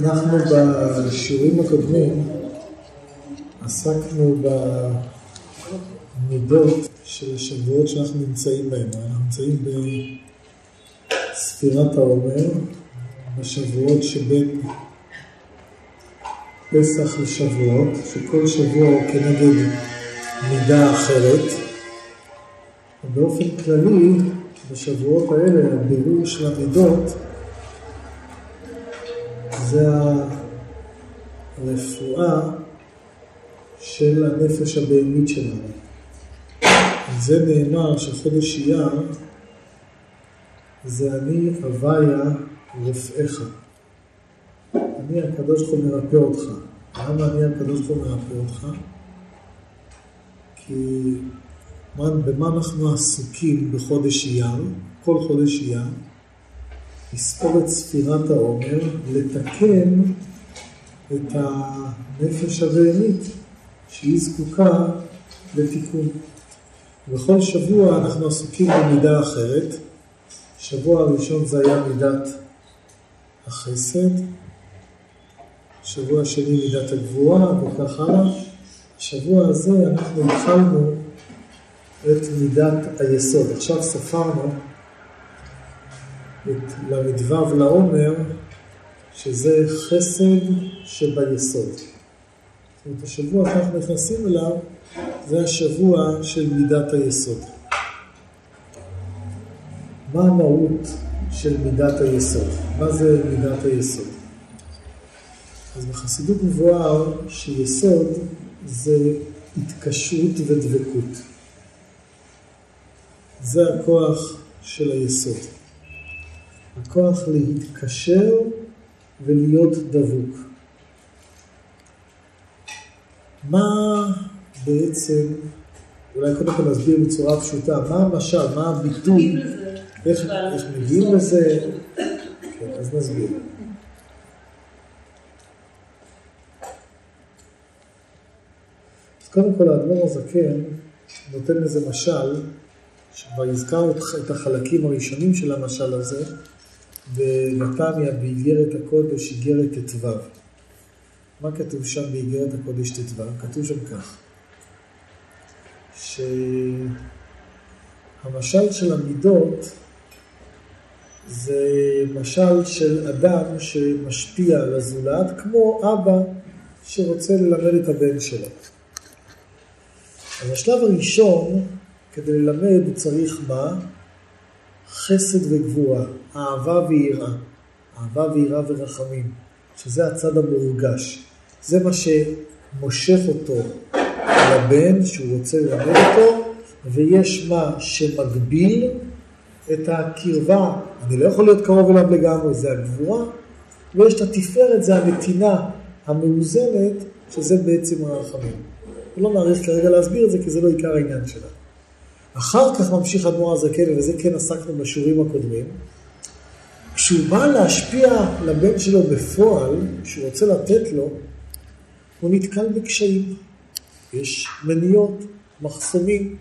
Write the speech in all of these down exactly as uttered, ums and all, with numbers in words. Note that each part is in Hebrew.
אנחנו בשיעורים הקודמים עסקנו במידות של השבועות שאנחנו נמצאים בהם. אנחנו נמצאים בספירת העומר, בשבועות שבין פסח לשבועות, שכל שבוע הוא כנגד מידה אחרת. ובאופן כללי, בשבועות האלה, הבירור של המידות, זה הרפואה של הנפש הבהמית שלנו. זה נאמר שחודש אייר זה אני הוויה רופאיך. אני הקדוש ברוך הוא מרפא אותך. למה אני הקדוש ברוך הוא מרפא אותך? כי במה אנחנו עסוקים בחודש אייר? כל חודש אייר לספור את ספירת העומר, לתקן את הנפש הבהמית שהיא זקוקה לתיקון. בכל שבוע אנחנו עסוקים במידה אחרת. שבוע הראשון זה היה מידת החסד, שבוע השני מידת הגבורה וכך הלאה. השבוע הזה אנחנו התחלנו את מידת היסוד. עכשיו ספרנו את למדבב לעומר, שזה חסד שביסוד. זאת אומרת, השבוע שאנחנו נכנסים אליו, זה השבוע של מידת היסוד. מה המהות של מידת היסוד? מה זה מידת היסוד? אז בחסידות מבואר שיסוד זה התקשרות ודבקות. זה הכוח של היסוד. הכוח להתקשר ולהיות דבוק. מה בעצם, אולי קודם כל נסביר בצורה פשוטה, מה המשל, מה הביטוי, איך, איך מגיעים לזה? כן, אז נסביר. אז קודם כל האדמו"ר הזקן נותן לזה משל, שכבר הזכר את החלקים הראשונים של המשל הזה, בנתניה באיגרת הקודש, איגרת ט"ו. מה כתוב שם באיגרת הקודש ט"ו? כתוב שם כך, שהמשל של המידות זה משל של אדם שמשפיע על הזולת, כמו אבא שרוצה ללמד את הבן שלו. אז השלב הראשון, כדי ללמד צריך מה? חסד וגבורה, אהבה ויראה, אהבה ויראה ורחמים, שזה הצד המורגש. זה מה שמושך אותו לבן שהוא רוצה ללמד אותו, ויש מה שמגביל את הקרבה. אני לא יכול להיות קרוב אליו לגמרי, זה הגבורה, ויש את התפארת, זה הנתינה המאוזנת, שזה בעצם הרחמים. לא נעריך כרגע להסביר את זה, כי זה לא עיקר העניין שלה. אחר כך ממשיך האדמו"ר הזקן, וזה כן עסקנו בשיעורים הקודמים, כשהוא בא להשפיע לבן שלו בפועל, כשהוא רוצה לתת לו, הוא נתקל בקשיים. יש מניות, מחסומים,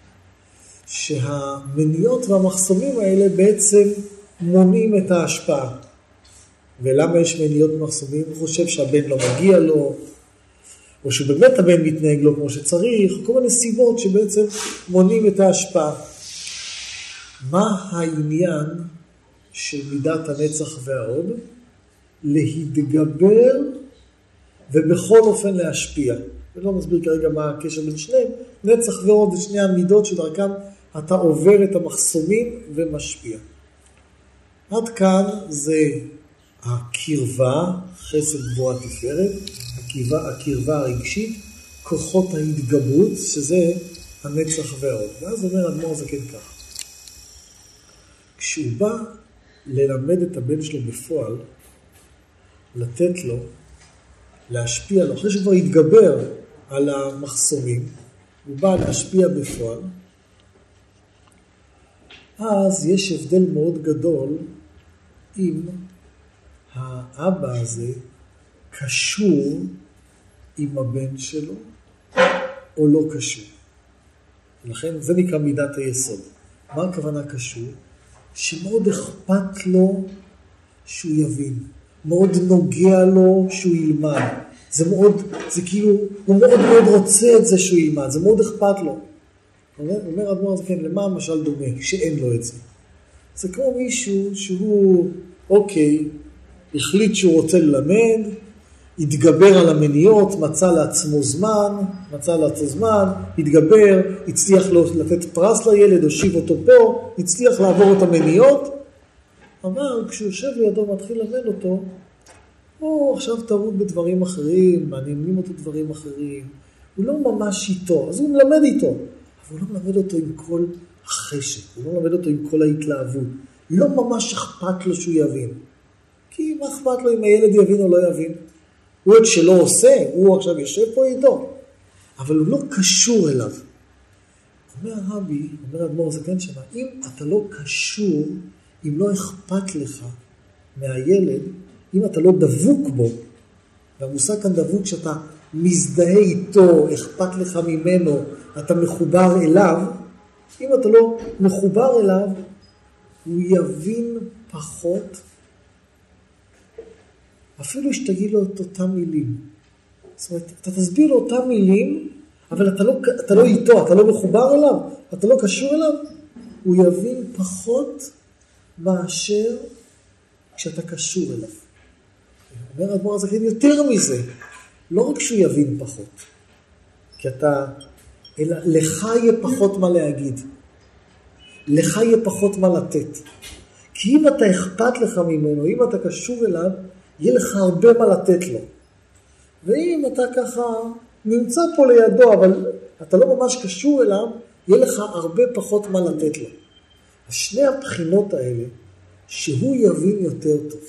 שהמניות והמחסומים האלה בעצם מונעים את ההשפעה. ולמה יש מניות ומחסומים? הוא חושב שהבן לא מגיע לו, או שבאמת הבן מתנהג לו כמו שצריך, כל מיני סיבות שבעצם מונעים את ההשפעה. מה העניין של מידת הנצח וההוד? להתגבר ובכל אופן להשפיע. ולא מסביר כרגע מה הקשר בין שניהם. נצח והוד זה שני המידות שדרכם אתה עובר את המחסומים ומשפיע. עד כאן זה הקרבה, חסד גבורה תפארת, הקרבה, הקרבה הרגשית, כוחות ההתגברות, שזה הנצח וההוד. ואז אומר האדמו"ר הזקן כך. כשהוא בא ללמד את הבן שלו בפועל, לתת לו, להשפיע לו, אחרי שכבר יתגבר על המחסומים, הוא בא להשפיע בפועל, אז יש הבדל מאוד גדול אם האבא הזה קשור עם הבן שלו או לא קשור. ולכן זה נקרא מידת היסוד. מה הכוונה קשור? שמאוד אכפת לו שהוא יבין. מאוד נוגע לו שהוא ילמד. זה מאוד, זה כאילו, הוא מאוד מאוד רוצה את זה שהוא ילמד, זה מאוד אכפת לו. אומר, אומר אדמו"ר הזקן, למה המשל דומה, שאין לו את זה? זה כמו מישהו שהוא, אוקיי, החליט שהוא רוצה ללמד, התגבר על המניות, מצא לעצמו זמן, מצא לעצמו זמן, התגבר, הצליח לתת פרס לילד, הושיב אותו פה, הצליח לעבור את המניות, אבל כשהוא יושב לידו מתחיל ללמד אותו, או עכשיו תרוד בדברים אחרים, מעניינים אותו דברים אחרים, הוא לא ממש איתו, אז הוא מלמד איתו, אבל הוא לא מלמד אותו עם כל החשק, הוא לא מלמד אותו עם כל ההתלהבות, לא ממש אכפת לו שהוא יבין, כי מה אכפת לו אם הילד יבין או לא יבין? הוא את שלא עושה, הוא עכשיו יושב פה איתו, אבל הוא לא קשור אליו. אומר הרבי, אומר אדמו"ר הזקן שמה, אם אתה לא קשור, אם לא אכפת לך מהילד, אם אתה לא דבוק בו, והמושג כאן דבוק שאתה מזדהה איתו, אכפת לך ממנו, אתה מחובר אליו, אם אתה לא מחובר אליו, הוא יבין פחות, אפילו שתגיד לו את אותם מילים. זאת אומרת, אתה תסביר לו אותם מילים, אבל אתה לא, אתה לא איתו, אתה לא מחובר אליו, אתה לא קשור אליו, הוא יבין פחות מאשר כשאתה קשור אליו. אומר אדמו"ר הזקן יותר מזה, לא רק שהוא יבין פחות, כי אתה, אלא לך יהיה פחות מה להגיד, לך יהיה פחות מה לתת. כי אם אתה אכפת לך ממנו, אם אתה קשור אליו, יהיה לך הרבה מה לתת לו. ואם אתה ככה נמצא פה לידו, אבל אתה לא ממש קשור אליו, יהיה לך הרבה פחות מה לתת לו. שני הבחינות האלה, שהוא יבין יותר טוב,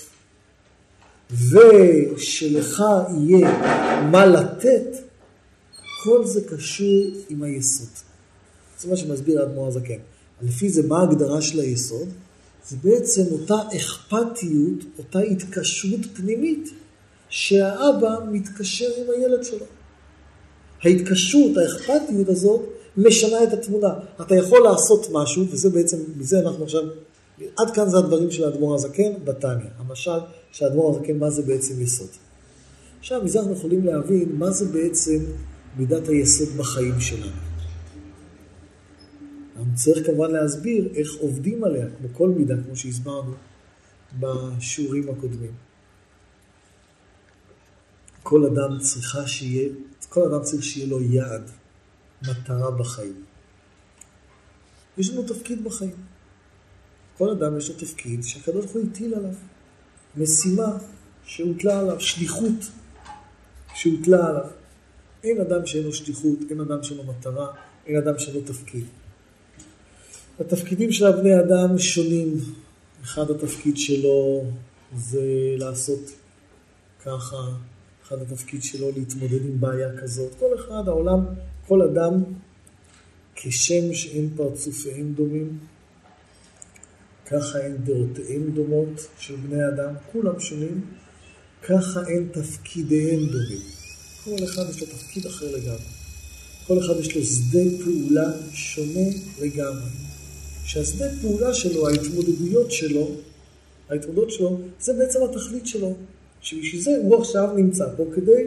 ושלך יהיה מה לתת, כל זה קשור עם היסוד. זה מה שמסביר אדמו"ר הזקן. לפי זה מה ההגדרה של היסוד? זה בעצם אותה אכפתיות, אותה התקשרות פנימית, שהאבא מתקשר עם הילד שלו. ההתקשרות, האכפתיות הזאת, משנה את התמונה. אתה יכול לעשות משהו, וזה בעצם, מזה אנחנו עכשיו, עד כאן זה הדברים של האדמו"ר הזקן בתניא. המשל של האדמו"ר הזקן, מה זה בעצם יסוד. עכשיו, מזה אנחנו יכולים להבין מה זה בעצם מידת היסוד בחיים שלנו. אני צריך כמובן להסביר איך עובדים עליה, כמו כל מידה, כמו שהסברנו בשיעורים הקודמים. כל אדם צריכה שיהיה, כל אדם צריך שיהיה לו יעד, מטרה בחיים. יש לנו תפקיד בחיים. כל אדם יש לו תפקיד שהקדוש ברוך הוא הטיל עליו. משימה שהוטלה עליו, שליחות שהוטלה עליו. אין אדם שאין לו שליחות, אין אדם שאין לו מטרה, אין אדם שאין לו תפקיד. התפקידים של הבני אדם שונים. אחד התפקיד שלו זה לעשות ככה, אחד התפקיד שלו להתמודד עם בעיה כזאת. כל אחד, העולם, כל אדם, כשם שאין פרצופיהם דומים, ככה אין דעותיהם דומות של בני אדם, כולם שונים, ככה אין תפקידיהם דומים. כל אחד יש לו תפקיד אחר לגמרי. כל אחד יש לו שדה פעולה שונה לגמרי. שהשדה פעולה שלו, ההתמודדויות שלו, ההתמודדות שלו, זה בעצם התכלית שלו. שבשביל זה הוא עכשיו נמצא פה כדי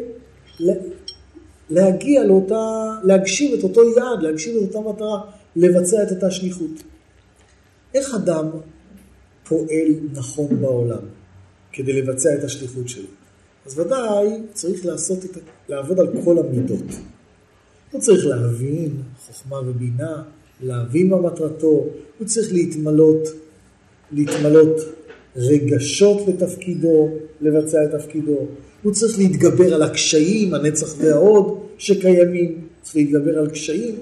להגיע לאותה, להגשים את אותו יעד, להגשים את אותה מטרה, לבצע את אותה שליחות. איך אדם פועל נכון בעולם כדי לבצע את השליחות שלו? אז ודאי צריך לעשות את, לעבוד על כל המידות. הוא צריך להבין חוכמה ובינה, להבין מה מטרתו, הוא צריך להתמלות, להתמלות רגשות לתפקידו, לבצע את תפקידו, הוא צריך להתגבר על הקשיים, הנצח והעוד שקיימים, צריך להתגבר על קשיים,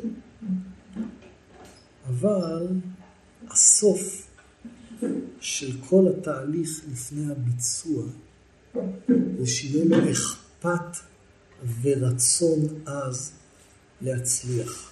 אבל הסוף של כל התהליך לפני הביצוע, זה שיהיה לו אכפת ורצון אז להצליח.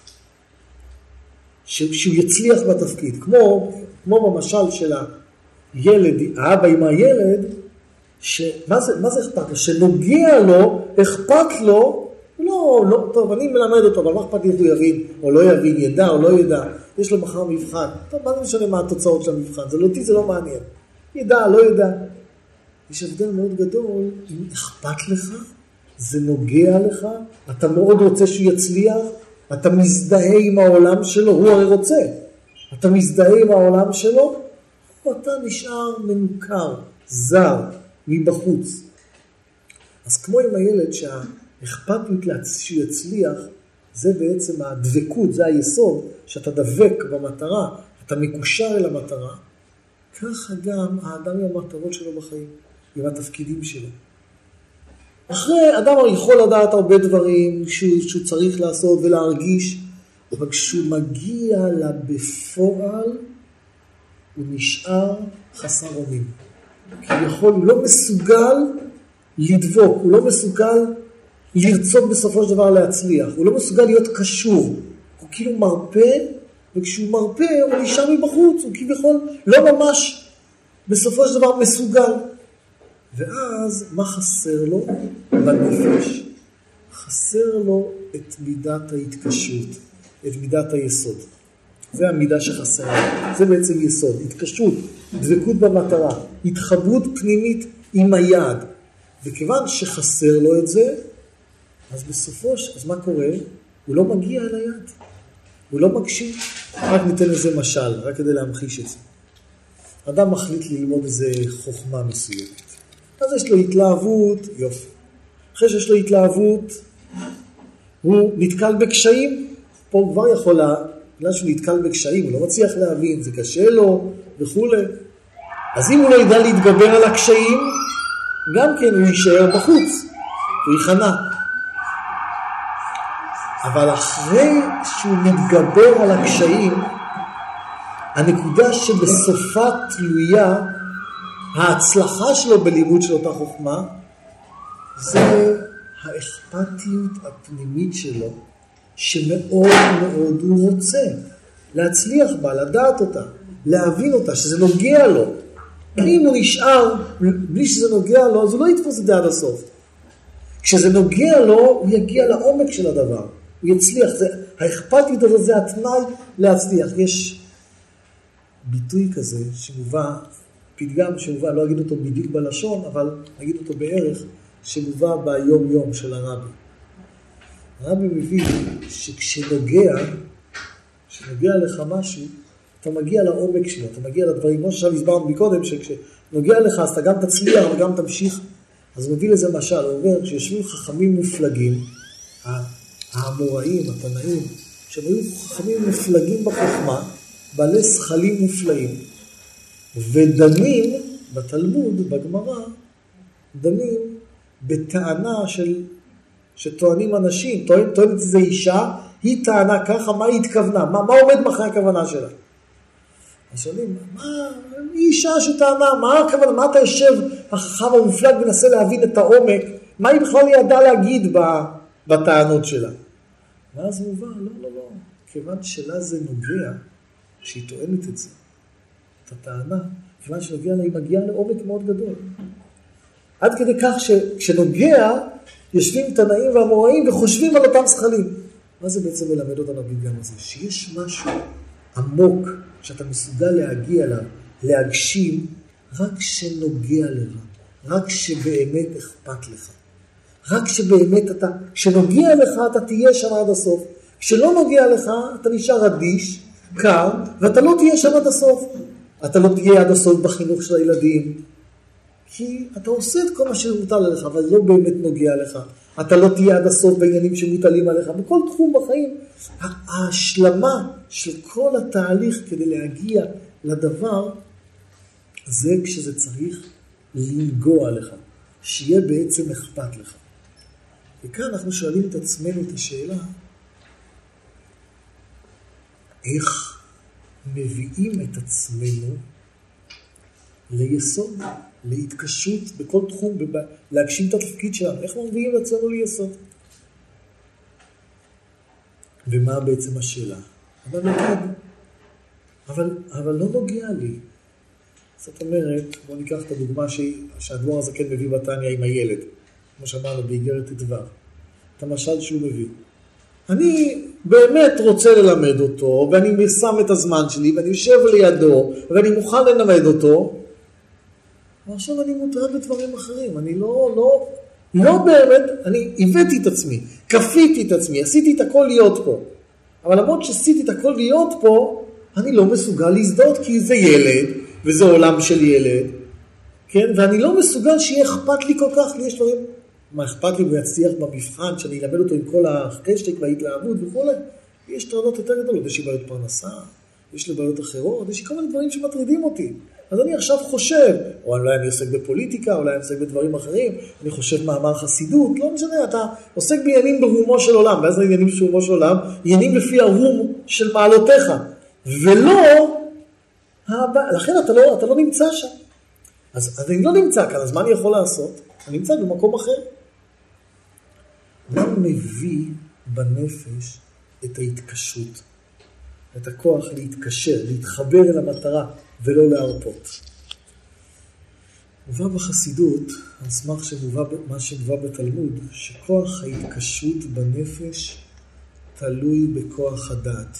שהוא יצליח בתפקיד, כמו, כמו במשל של הילד, האבא עם הילד, שמה זה, מה זה אכפת לו? שנוגע לו, אכפת לו, לא, לא, טוב, אני מלמד אותו, אבל מה אכפת לי איך הוא יבין, או לא יבין, ידע או לא ידע, יש לו מחר מבחן, טוב, מה זה משנה מה התוצאות של המבחן, זה לא אותי, זה לא מעניין, ידע, לא ידע, יש הבדל מאוד גדול, אם אכפת לך, זה נוגע לך, אתה מאוד רוצה שהוא יצליח, אתה מזדהה עם העולם שלו, הוא הרי רוצה, אתה מזדהה עם העולם שלו, ואתה נשאר מנוכר, זר, מבחוץ. אז כמו עם הילד שהאכפתיות שהוא יצליח, זה בעצם הדבקות, זה היסוד, שאתה דבק במטרה, אתה מקושר אל המטרה, ככה גם האדם עם המטרות שלו בחיים, עם התפקידים שלו. אחרי, אדם יכול לדעת הרבה דברים שהוא, שהוא צריך לעשות ולהרגיש, אבל כשהוא מגיע לבפועל, הוא נשאר חסר אונים. כי יכול, הוא לא מסוגל לדבוק, הוא לא מסוגל לרצות בסופו של דבר להצליח, הוא לא מסוגל להיות קשור, הוא כאילו מרפא, וכשהוא מרפא הוא נשאר מבחוץ, הוא כביכול לא ממש בסופו של דבר מסוגל. ואז מה חסר לו בנפש? חסר לו את מידת ההתקשרות, את מידת היסוד. זה המידה שחסר לו, זה בעצם יסוד, התקשרות, דבקות במטרה, התחברות פנימית עם היעד. וכיוון שחסר לו את זה, אז בסופו, אז מה קורה? הוא לא מגיע אל היעד. הוא לא מקשיב. רק ניתן לזה משל, רק כדי להמחיש את זה. אדם מחליט ללמוד איזה חוכמה מסוימת. אז יש לו התלהבות, יופי. אחרי שיש לו התלהבות, הוא נתקל בקשיים. פה הוא כבר יכול לה, בגלל שהוא נתקל בקשיים, הוא לא מצליח להבין, זה קשה לו וכו'. אז אם הוא לא ידע להתגבר על הקשיים, גם כן הוא יישאר בחוץ, הוא ייכנע. אבל אחרי שהוא מתגבר על הקשיים, הנקודה שבסופה תלויה ההצלחה שלו בלימוד של אותה חוכמה, זה האכפתיות הפנימית שלו, שמאוד מאוד הוא רוצה להצליח בה, לדעת אותה, להבין אותה, שזה נוגע לו. אם הוא נשאר בלי שזה נוגע לו, אז הוא לא יתפוס את זה עד הסוף. כשזה נוגע לו, הוא יגיע לעומק של הדבר. הוא יצליח. זה, האכפתיות הזאת זה התנאי להצליח. יש ביטוי כזה שמובא, פתגם שמובא, לא אגיד אותו בדיוק בלשון, אבל אגיד אותו בערך, שמובא ביום יום של הרבי. הרבי מביא שכשנוגע, כשנוגע לך משהו, אתה מגיע לעומק שלו, אתה מגיע לדברים, כמו שעכשיו הסברנו מקודם, שכשנוגע לך, אז אתה גם תצליח וגם תמשיך. אז הוא מביא לזה משל, הוא אומר, כשיושבים חכמים מופלגים, האמוראים, התנאים, שהם היו חכמים מופלגים בחוכמה, בעלי שכלים מופלאים, ודנים בתלמוד, בגמרא, דנים בטענה של, שטוענים אנשים, טוענת איזו אישה, היא טענה ככה, מה היא התכוונה, מה, מה עומד מאחורי הכוונה שלה? אז שואלים, מה, היא אישה שטענה, מה הכוונה, מה אתה יושב, החכם המופלג מנסה להבין את העומק, מה היא בכלל ידעה להגיד בטענות שלה? ואז הוא אומר, לא, לא, לא, כיוון שלה זה נוגע, שהיא טוענת את זה, את הטענה, כיוון שנוגע לה, היא מגיעה לעומק מאוד גדול. עד כדי כך שכשנוגע, יושבים תנאים והמוראים וחושבים על אותם שכלים. מה זה בעצם מלמד אותנו בפתגם הזה? שיש משהו עמוק שאתה מסוגל להגיע אליו, להגשים, רק שנוגע לך, רק שבאמת אכפת לך. רק שבאמת אתה, כשנוגע לך אתה תהיה שם עד הסוף. כשלא נוגע לך אתה נשאר אדיש, קר, ואתה לא תהיה שם עד הסוף. אתה לא תהיה עד הסוף בחינוך של הילדים, כי אתה עושה את כל מה שמוטל עליך, אבל לא באמת נוגע לך. אתה לא תהיה עד הסוף בעניינים שמוטלים עליך. בכל תחום בחיים, ההשלמה של כל התהליך כדי להגיע לדבר, זה כשזה צריך לנגוע לך, שיהיה בעצם אכפת לך. וכאן אנחנו שואלים את עצמנו את השאלה, איך מביאים את עצמנו ליסוד, להתקשרות בכל תחום, להגשים את התפקיד שלנו. איך מביאים את עצמנו ליסוד? ומה בעצם השאלה? אבל נגיד, אבל, אבל לא נוגע לי. זאת אומרת, בוא ניקח את הדוגמה שהאדמו"ר הזקן מביא בתניא עם הילד, כמו שאמרנו באיגרת ט"ו, את המשל שהוא מביא. אני באמת רוצה ללמד אותו, ואני שם את הזמן שלי, ואני יושב לידו, ואני מוכן ללמד אותו, ועכשיו אני מוטרד בדברים אחרים, אני לא, לא, לא באמת, אני הבאתי את עצמי, כפיתי את עצמי, עשיתי את הכל להיות פה. אבל למרות שעשיתי את הכל להיות פה, אני לא מסוגל להזדהות, כי זה ילד, וזה עולם של ילד, כן? ואני לא מסוגל שיהיה אכפת לי כל כך, לי יש דברים, מה אכפת לי ויצליח במבחן, שאני אלמד אותו עם כל החשק וההתלהבות וכו'. יש טרדות יותר גדולות, יש לי בעיות פרנסה, יש לי בעיות אחרות, יש לי כל מיני דברים שמטרידים אותי. אז אני עכשיו חושב, או אולי אני עוסק בפוליטיקה, אולי אני עוסק בדברים אחרים, אני חושב מאמר חסידות, לא משנה, אתה עוסק בעניינים ברומו של עולם, ואז העניינים של רומו של עולם, עניינים לפי הרום של מעלותיך, ולא, לכן אתה לא, אתה לא נמצא שם. אז, אז אני לא נמצא כאן, אז מה אני יכול לעשות? אני נמצא במקום אחר. מה מביא בנפש את ההתקשרות? את הכוח להתקשר, להתחבר אל המטרה ולא להרפות. מובא בחסידות, על סמך שמובא, מה שמובא בתלמוד, שכוח ההתקשרות בנפש תלוי בכוח הדעת.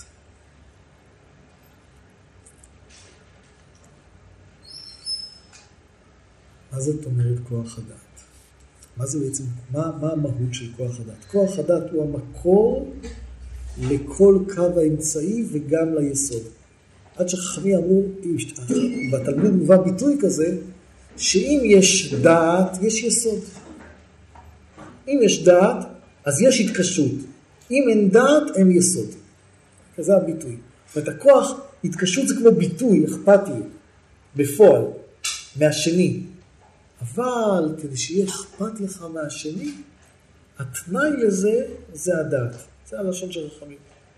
מה זאת אומרת כוח הדעת? מה זה בעצם, מה, מה המהות של כוח הדעת? כוח הדעת הוא המקור לכל קו האמצעי וגם ליסוד. עד שחכמים אמרו, בתלמוד מובא ביטוי כזה, שאם יש דעת, יש יסוד. אם יש דעת, אז יש התקשרות. אם אין דעת, אין יסוד. כזה הביטוי. זאת אומרת, הכוח, התקשרות זה כמו ביטוי, אכפתיות, בפועל, מהשני. אבל כדי שיהיה אכפת לך מהשני, התנאי לזה זה הדעת. זה הלשון של חכמים.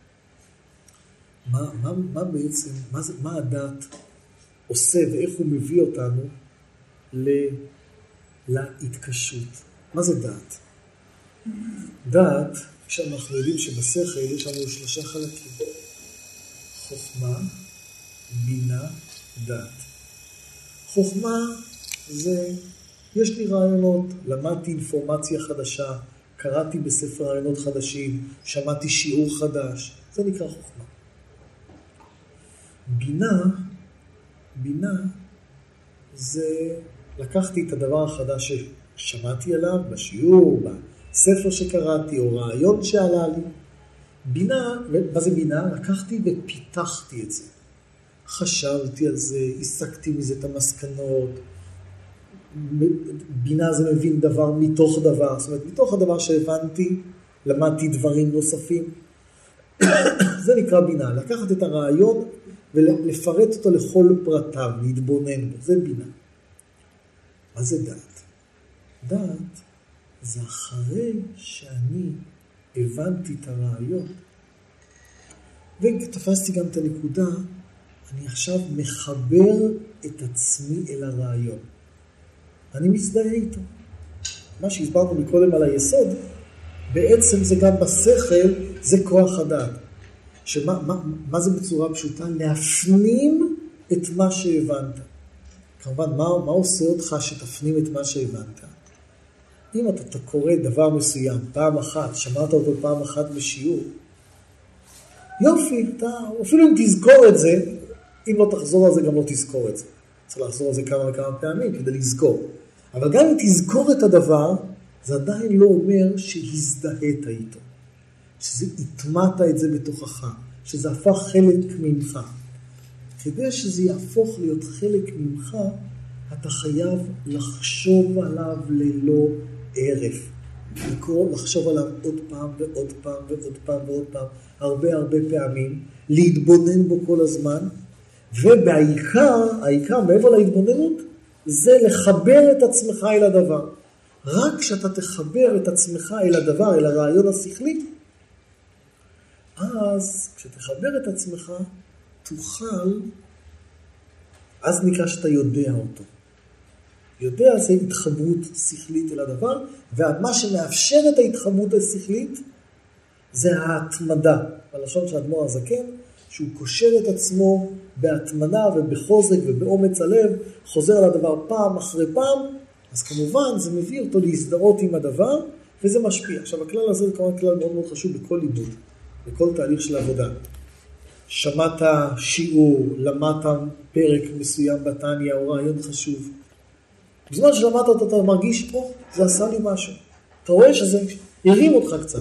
מה, מה, מה בעצם, מה, זה, מה הדעת עושה ואיך הוא מביא אותנו ל, להתקשרות? מה זה דעת? דעת, כשאנחנו יודעים שבשכל יש לנו שלושה חלקים. חוכמה, בינה, דעת. חוכמה זה, יש לי רעיונות, למדתי אינפורמציה חדשה, קראתי בספר רעיונות חדשים, שמעתי שיעור חדש, זה נקרא חוכמה. בינה, בינה זה לקחתי את הדבר החדש ששמעתי עליו, בשיעור, בספר שקראתי, או רעיון שעלה לי. בינה, מה זה בינה? לקחתי ופיתחתי את זה. חשבתי על זה, הסקתי מזה את המסקנות. בינה זה מבין דבר מתוך דבר, זאת אומרת, מתוך הדבר שהבנתי, למדתי דברים נוספים. זה נקרא בינה, לקחת את הרעיון ולפרט אותו לכל פרטיו, להתבונן בו, זה בינה. מה זה דעת? דעת זה אחרי שאני הבנתי את הרעיון, ותפסתי גם את הנקודה, אני עכשיו מחבר את עצמי אל הרעיון. אני מזדהה איתו. מה שהסברנו מקודם על היסוד, בעצם זה גם בשכל, זה כוח הדעת. שמה, מה, מה זה בצורה פשוטה? להפנים את מה שהבנת. כמובן, מה, מה עושה אותך שתפנים את מה שהבנת? אם אתה, אתה קורא דבר מסוים, פעם אחת, שמעת אותו פעם אחת בשיעור, יופי, אתה, אפילו אם תזכור את זה, אם לא תחזור על זה, גם לא תזכור את זה. צריך לחזור על זה כמה וכמה פעמים כדי לזכור. אבל גם אם תזכור את הדבר, זה עדיין לא אומר שהזדהית איתו. שזה התמעת את זה בתוכך, שזה הפך חלק ממך. כדי שזה יהפוך להיות חלק ממך, אתה חייב לחשוב עליו ללא ערף. לקרוא, לחשוב עליו עוד פעם ועוד פעם ועוד פעם ועוד פעם, הרבה הרבה פעמים, להתבונן בו כל הזמן, ובעיקר, העיקר מעבר להתבוננות, זה לחבר את עצמך אל הדבר. רק כשאתה תחבר את עצמך אל הדבר, אל הרעיון השכלי, אז כשתחבר את עצמך, תוכל, אז נקרא שאתה יודע אותו. יודע זה התחברות שכלית אל הדבר, ומה שמאפשר את ההתחברות השכלית, זה ההתמדה. בלשון של אדמו"ר הזקן, שהוא קושר את עצמו בהתמדה ובחוזק ובאומץ הלב, חוזר על הדבר פעם אחרי פעם, אז כמובן זה מביא אותו להזדהות עם הדבר, וזה משפיע. עכשיו הכלל הזה זה כמובן כלל מאוד מאוד חשוב בכל לימוד, בכל תהליך של עבודה. שמעת שיעור, למדת פרק מסוים בתניא או רעיון חשוב, בזמן ששמעת אותו, אתה מרגיש פה, זה עשה לי משהו. אתה רואה שזה הרים אותך קצת.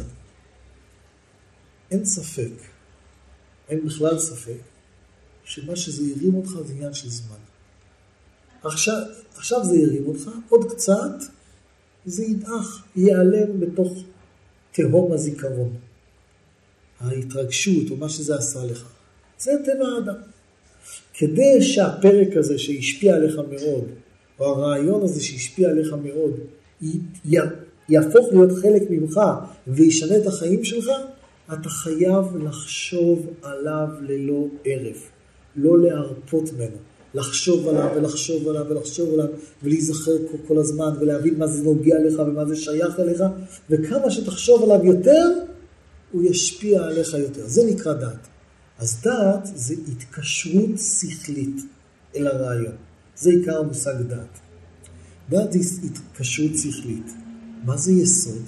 אין ספק, אין בכלל ספק, שמה שזה הרים אותך זה עניין של זמן. עכשיו, עכשיו זה הרים אותך, עוד קצת, זה ידעך, ייעלם בתוך תהום הזיכרון. ההתרגשות או מה שזה עשה לך. זה טבע האדם. כדי שהפרק הזה שהשפיע עליך מאוד, או הרעיון הזה שהשפיע עליך מאוד, יהפוך להיות חלק ממך וישנה את החיים שלך, אתה חייב לחשוב עליו ללא ערף. לא להרפות ממנו. לחשוב עליו ולחשוב עליו ולחשוב עליו ולהיזכר כל הזמן ולהבין מה זה נוגע לך ומה זה שייך אליך, וכמה שתחשוב עליו יותר, הוא ישפיע עליך יותר. זה נקרא דעת. אז דעת זה התקשרות שכלית אל הרעיון. זה עיקר המושג דעת. דעת זה התקשרות שכלית. מה זה יסוד?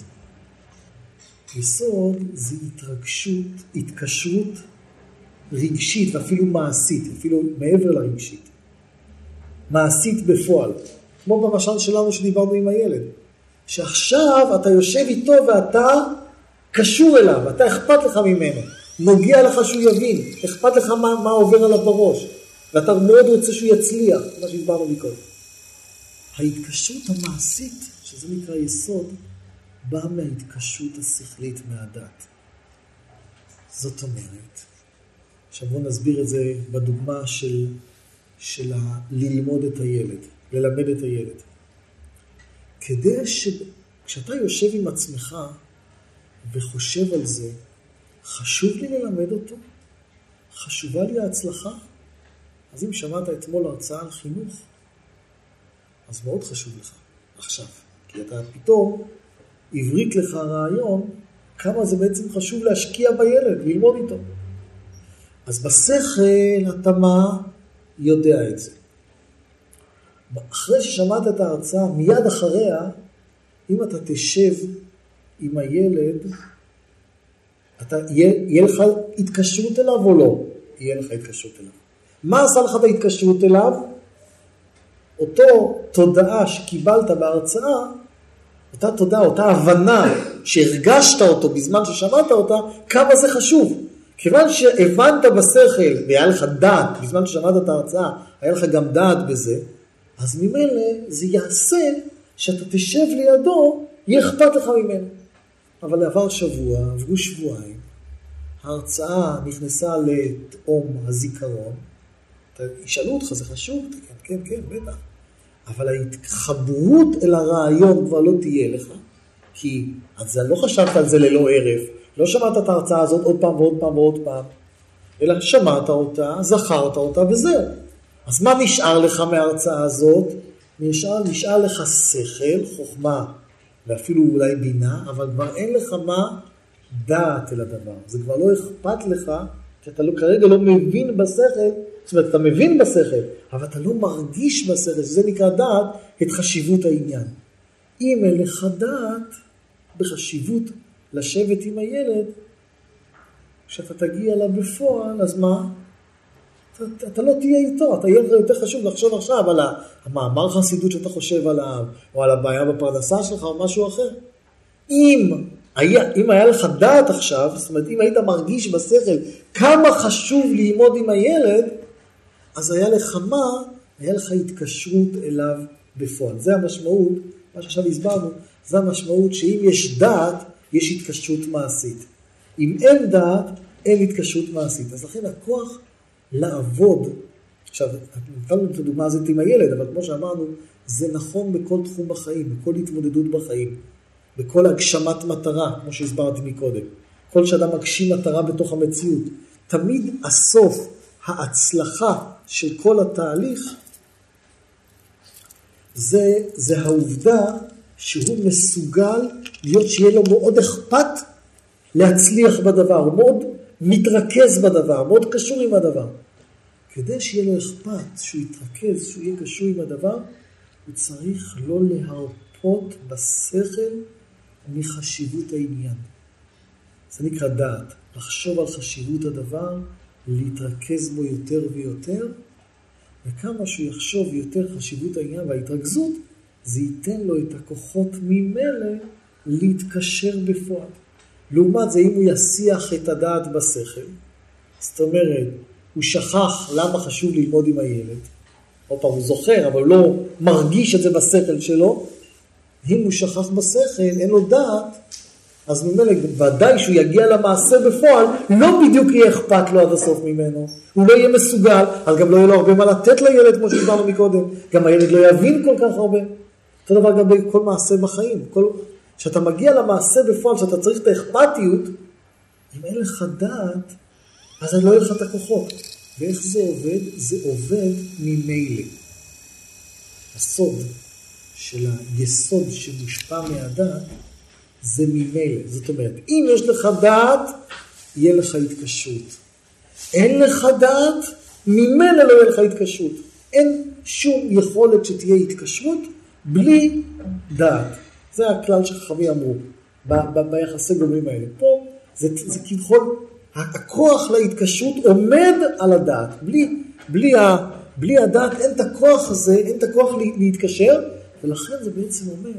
יסוד זה התרגשות, התקשרות רגשית ואפילו מעשית, אפילו מעבר לרגשית. מעשית בפועל. כמו במשל שלנו שדיברנו עם הילד. שעכשיו אתה יושב איתו ואתה קשור אליו, אתה אכפת לך ממנו. נוגע לך שהוא יבין, אכפת לך מה, מה עובר עליו בראש. ואתה מאוד רוצה שהוא יצליח, מה שדיברנו מקודם. ההתקשרות המעשית, שזה נקרא יסוד, באה מההתקשרות השכלית מהדת. זאת אומרת, עכשיו בואו נסביר את זה בדוגמה של, של ה- ללמוד את הילד, ללמד את הילד. כדי שכשאתה יושב עם עצמך וחושב על זה, חשוב לי ללמד אותו? חשובה לי ההצלחה? אז אם שמעת אתמול הרצאה על חינוך, אז מאוד חשוב לך עכשיו. כי אתה פתאום הבריק לך רעיון כמה זה בעצם חשוב להשקיע בילד, ללמוד איתו. אז בשכל אתה מה יודע את זה. אחרי ששמעת את ההרצאה, מיד אחריה, אם אתה תשב עם הילד, אתה, יהיה, יהיה לך התקשרות אליו או לא? יהיה לך התקשרות אליו. מה עשה לך את ההתקשרות אליו? אותו תודעה שקיבלת בהרצאה, אותה תודעה, אותה הבנה שהרגשת אותו בזמן ששמעת אותה, כמה זה חשוב. כיוון שהבנת בשכל והיה לך דעת, בזמן ששמעת את ההרצאה, היה לך גם דעת בזה, אז ממילא זה יעשה שאתה תשב לידו, יהיה אכפת לך ממנו. אבל עבר שבוע, עברו שבועיים, ההרצאה נכנסה לתאום הזיכרון, ישאלו אותך, זה חשוב? כן, כן, כן, בטח. אבל ההתחברות אל הרעיון כבר לא תהיה לך, כי אז לא חשבת על זה ללא ערף, לא שמעת את ההרצאה הזאת עוד פעם ועוד פעם ועוד פעם, אלא שמעת אותה, זכרת אותה וזהו. אז מה נשאר לך מההרצאה הזאת? נשאר, נשאר לך שכל, חוכמה, ואפילו אולי בינה, אבל כבר אין לך מה דעת אל הדבר. זה כבר לא אכפת לך, כי אתה לא, כרגע לא מבין בשכל, זאת אומרת, אתה מבין בשכל, אבל אתה לא מרגיש בשכל, שזה נקרא דעת, את חשיבות העניין. אם אין לך דעת בחשיבות לשבת עם הילד, כשאתה תגיע אליו בפועל, אז מה? אתה, אתה לא תהיה איתו, אתה יהיה יותר חשוב לחשוב עכשיו על המאמר חסידות שאתה חושב עליו, או על הבעיה בפרנסה שלך, או משהו אחר. אם היה, אם היה לך דעת עכשיו, זאת אומרת, אם היית מרגיש בשכל כמה חשוב ללמוד עם הילד, אז היה לך מה? היה לך התקשרות אליו בפועל. זה המשמעות, מה שעכשיו הסברנו, זה המשמעות שאם יש דעת, יש התקשרות מעשית. אם אין דעת, אין התקשרות מעשית. אז לכן הכוח לעבוד, עכשיו, נתנו את הדוגמה הזאת עם הילד, אבל כמו שאמרנו, זה נכון בכל תחום בחיים, בכל התמודדות בחיים, בכל הגשמת מטרה, כמו שהסברתי מקודם. כל שאדם מגשים מטרה בתוך המציאות. תמיד הסוף, ההצלחה של כל התהליך, זה, זה העובדה שהוא מסוגל להיות שיהיה לו מאוד אכפת להצליח בדבר, הוא מאוד מתרכז בדבר, מאוד קשור עם הדבר. כדי שיהיה לו אכפת, שהוא יתרכז, שהוא יהיה קשור עם הדבר, הוא צריך לא להרפות בשכל מחשיבות העניין. זה נקרא דעת, לחשוב על חשיבות הדבר, להתרכז בו יותר ויותר, וכמה שהוא יחשוב יותר חשיבות העניין וההתרכזות, זה ייתן לו את הכוחות ממילא להתקשר בפועל. לעומת זה, אם הוא יסיח את הדעת בשכל, זאת אומרת, הוא שכח למה חשוב ללמוד עם הילד, או פעם הוא זוכר, אבל לא מרגיש את זה בשכל שלו, אם הוא שכח בשכל, אין לו דעת, אז ממילא ודאי שהוא יגיע למעשה בפועל, לא בדיוק יהיה אכפת לו עד הסוף ממנו, הוא לא יהיה מסוגל, אז גם לא יהיה לו הרבה מה לתת לילד, כמו שדיברנו מקודם, גם הילד לא יבין כל כך הרבה. אותו דבר גם בכל מעשה בחיים, כל... כשאתה מגיע למעשה בפועל, כשאתה צריך את האכפתיות, אם אין לך דעת, אז לא יהיה לך את הכוחות. ואיך זה עובד? זה עובד ממילא. הסוד של היסוד שמושפע מהדעת, זה ממילא. זאת אומרת, אם יש לך דעת, יהיה לך התקשרות. אין לך דעת, ממילא לא יהיה לך התקשרות. אין שום יכולת שתהיה התקשרות בלי דעת. זה הכלל שחכמים אמרו, ב- ב- ביחסי גומרים האלה. פה זה, זה כביכול, הכוח להתקשרות עומד על הדעת. בלי, בלי, ה, בלי הדעת אין את הכוח הזה, אין את הכוח להתקשר, ולכן זה בעצם אומר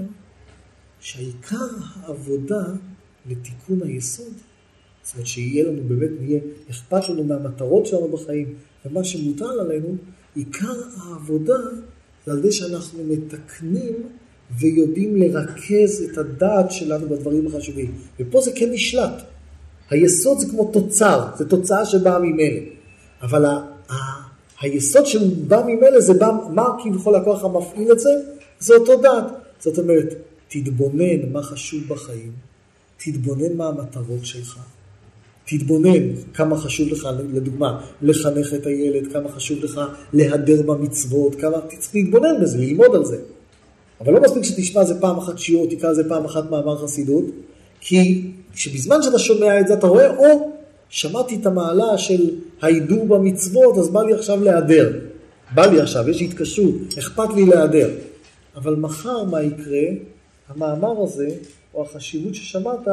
שהעיקר העבודה לתיקון היסוד, זאת אומרת שיהיה לנו באמת, נהיה אכפת לנו מהמטרות שלנו בחיים, ומה שמוטל עלינו, עיקר העבודה זה על זה שאנחנו מתקנים ויודעים לרכז את הדעת שלנו בדברים החשובים. ופה זה כן נשלט. היסוד זה כמו תוצר, זה תוצאה שבאה ממילא. אבל ה- ה- היסוד שבא ממילא זה בא, מה כביכול הכוח המפעיל את זה? זה אותו דעת. זאת אומרת, תתבונן מה חשוב בחיים, תתבונן מה המטרות שלך, תתבונן כמה חשוב לך, לדוגמה, לחנך את הילד, כמה חשוב לך להדר במצוות, כמה צריך להתבונן בזה, ללמוד על זה. אבל לא מספיק שתשמע זה פעם אחת שיעור, תקרא זה פעם אחת מאמר חסידות, כי שבזמן שאתה שומע את זה אתה רואה, או שמעתי את המעלה של ההידור במצוות, אז בא לי עכשיו להדר. בא לי עכשיו, יש התקשרות, אכפת לי להדר. אבל מחר מה יקרה? המאמר הזה, או החשיבות ששמעת,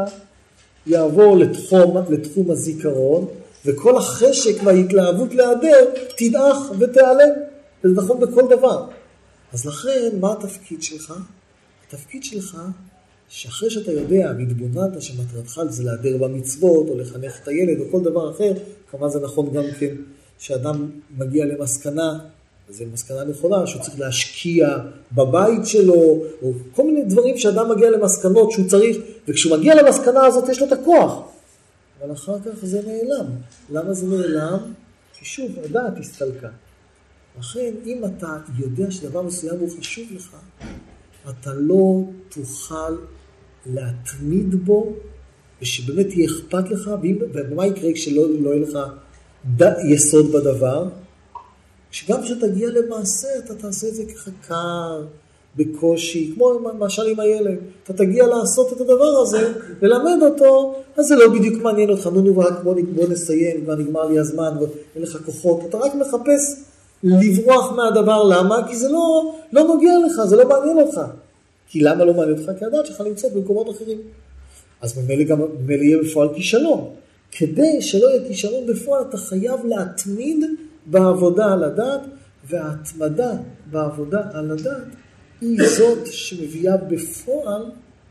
יעבור לתחום, לתחום הזיכרון, וכל החשק וההתלהבות להדר תדעך ותיעלם. וזה נכון בכל דבר. אז לכן, מה התפקיד שלך? התפקיד שלך, שאחרי שאתה יודע, והתבוננת שמטרתך זה להדר במצוות, או לחנך את הילד, או כל דבר אחר, כמובן זה נכון גם כן, שאדם מגיע למסקנה, וזו מסקנה נכונה, שהוא צריך להשקיע בבית שלו, או כל מיני דברים שאדם מגיע למסקנות שהוא צריך, וכשהוא מגיע למסקנה הזאת יש לו את הכוח. אבל אחר כך זה נעלם. למה זה נעלם? כי שוב, הדעת הסתלקה. לכן, אם אתה יודע שדבר מסוים הוא חשוב לך, אתה לא תוכל להתמיד בו, ושבאמת יהיה אכפת לך, ומה יקרה כשלא לא יהיה לך יסוד בדבר? שגם כשתגיע למעשה, אתה תעשה את זה כחקר, בקושי, כמו למשל עם הילד. אתה תגיע לעשות את הדבר הזה, ללמד אותו, אז זה לא בדיוק מעניין אותך, נו נו, רק בוא, בוא נסיים, כבר נגמר לי הזמן, ואין לך כוחות. אתה רק מחפש לברוח מהדבר, למה? כי זה לא, לא נוגע לך, זה לא מעניין אותך. כי למה לא מעניין אותך? כי הדעת שלך נמצאת במקומות אחרים. אז ממילא גם ממילא יהיה בפועל כישלון. כדי שלא יהיה כישלון בפועל, אתה חייב להתמיד בעבודה על הדעת, וההתמדה בעבודה על הדעת היא זאת שמביאה בפועל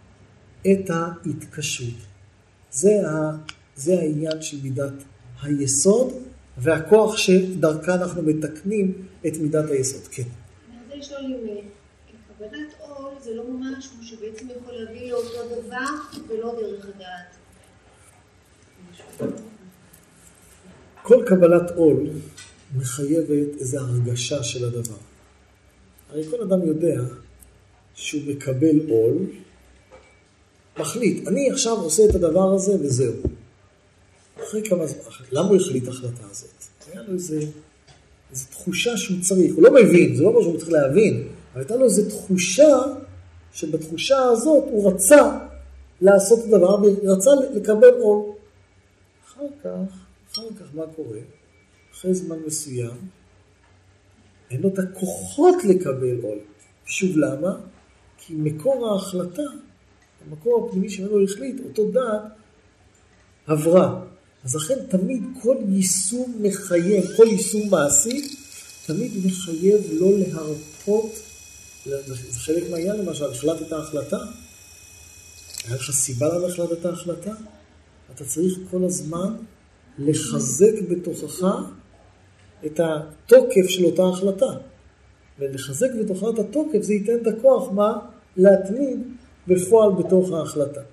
את ההתקשרות. זה, ה, זה העניין של מידת היסוד, והכוח שדרכה אנחנו מתקנים את מידת היסוד. כן. אני רוצה לשאול אם קבלת עול זה לא ממש כמו שבעצם יכול להביא לאותו דבר ולא דרך הדעת. כל קבלת עול מחייבת איזו הרגשה של הדבר. הרי כל אדם יודע שהוא מקבל עול, מחליט, אני עכשיו עושה את הדבר הזה וזהו. אחרי כמה זמן, למה הוא החליט החלטה הזאת? היה לו איזו, איזו תחושה שהוא צריך, הוא לא מבין, זה לא מה שהוא צריך להבין, אבל הייתה לו איזו תחושה, שבתחושה הזאת הוא רצה לעשות את הדבר, ורצה לקבל עול. אחר כך, אחר כך מה קורה? אחרי זמן מסוים, אין לו את הכוחות לקבל עול. שוב למה? כי מקור ההחלטה, המקור הפנימי שמנו החליט, אותו דעת, עברה. אז לכן תמיד כל יישום מחייב, כל יישום מעשי, תמיד מחייב לא להרפות זה חלק מהעניין למשל, החלטת ההחלטה. היה לך סיבה למה החלטת ההחלטה? אתה צריך כל הזמן לחזק בתוכך את התוקף של אותה החלטה. ולחזק בתוכך את התוקף זה ייתן את הכוח מה? להתמיד בפועל בתוך ההחלטה.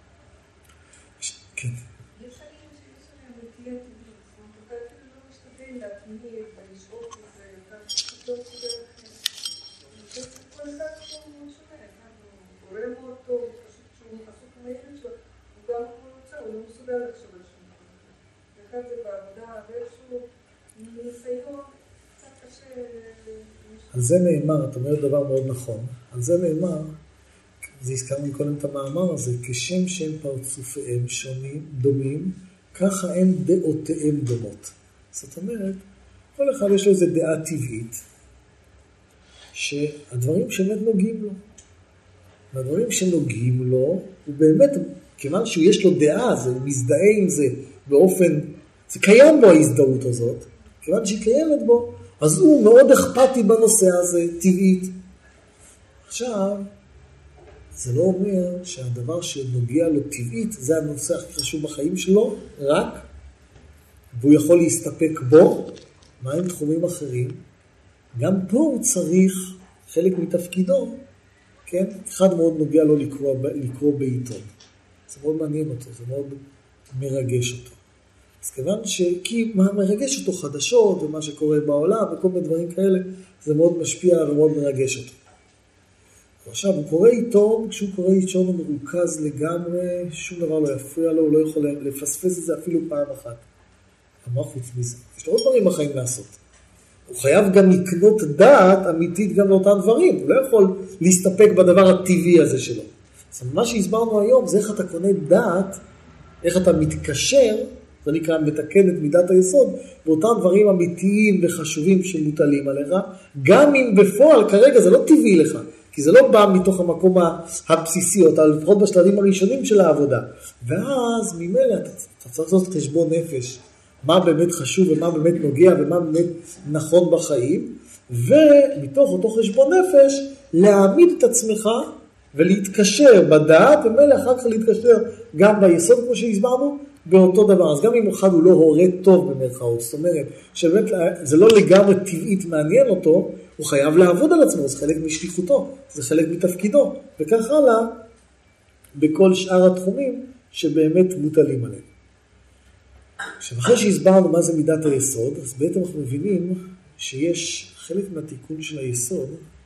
כן. יש חיים שיש להם נטייה טבעית, זאת אומרת, אתה אפילו לא משתדל להתמיד ולשאוף את זה, אתה פשוט לא מסוגל לכם. כל אחד פה הוא שונה, אחד הוא קורא מאוד טוב, פשוט שהוא עסוק עם הילד שלו, הוא גם כמו יוצא, הוא לא מסוגל לחשוב על שום דבר. ואחד זה בעבודה, ואיכשהו מניסיון, קצת קשה... על זה נאמר, את אומרת דבר מאוד נכון, על זה נאמר, זה הזכרנו קודם את המאמר הזה, כשם שהם פרצופיהם שונים, דומים, ככה הם דעותיהם דומות. זאת אומרת, כל אחד יש לו איזו דעה טבעית, שהדברים שבאמת נוגעים לו. והדברים שנוגעים לו, הוא באמת, כיוון שיש לו דעה, זה מזדהה עם זה באופן, זה קיים בו ההזדהות הזאת, כיוון שהיא קיימת בו, אז הוא מאוד אכפתי בנושא הזה, טבעית. עכשיו, זה לא אומר שהדבר שנוגע לו טבעית, זה הנושא הכי חשוב בחיים שלו, רק, והוא יכול להסתפק בו, מה עם תחומים אחרים? גם פה הוא צריך חלק מתפקידו, כן? אחד מאוד נוגע לו לקרוא, לקרוא בעיתון. זה מאוד מעניין אותו, זה מאוד מרגש אותו. אז כיוון ש... כי מה מרגש אותו חדשות ומה שקורה בעולם וכל מיני דברים כאלה, זה מאוד משפיע ומאוד מרגש אותו. עכשיו, הוא קורא עיתון, כשהוא קורא עיתון הוא מרוכז לגמרי, שום דבר לא יפריע לו, הוא לא יכול לפספס את זה אפילו פעם אחת. כמה חוץ מזה? יש לו עוד דברים בחיים לעשות. הוא חייב גם לקנות דעת אמיתית גם לאותם דברים, הוא לא יכול להסתפק בדבר הטבעי הזה שלו. אז מה שהסברנו היום זה איך אתה קונה דעת, איך אתה מתקשר, זה נקרא מתקן את מידת היסוד, באותם דברים אמיתיים וחשובים שמוטלים עליך, גם אם בפועל כרגע זה לא טבעי לך, כי זה לא בא מתוך המקום הבסיסי, או לפחות בשלבים הראשונים של העבודה. ואז ממילא אתה, אתה צריך לעשות חשבון נפש, מה באמת חשוב ומה באמת נוגע ומה באמת נכון בחיים, ומתוך אותו חשבון נפש להעמיד את עצמך ולהתקשר בדעת, ומילא אחר כך להתקשר גם ביסוד כמו שהסברנו, באותו דבר. אז גם אם אחד הוא לא הורה טוב במרכאות, זאת אומרת שבאמת זה לא לגמרי טבעית מעניין אותו, הוא חייב לעבוד על עצמו, זה חלק משליחותו, זה חלק מתפקידו, וכך הלאה בכל שאר התחומים שבאמת מוטלים עליהם. עכשיו, אחרי שהסברנו מה זה מידת היסוד, אז בעצם אנחנו מבינים שיש חלק מהתיקון של היסוד,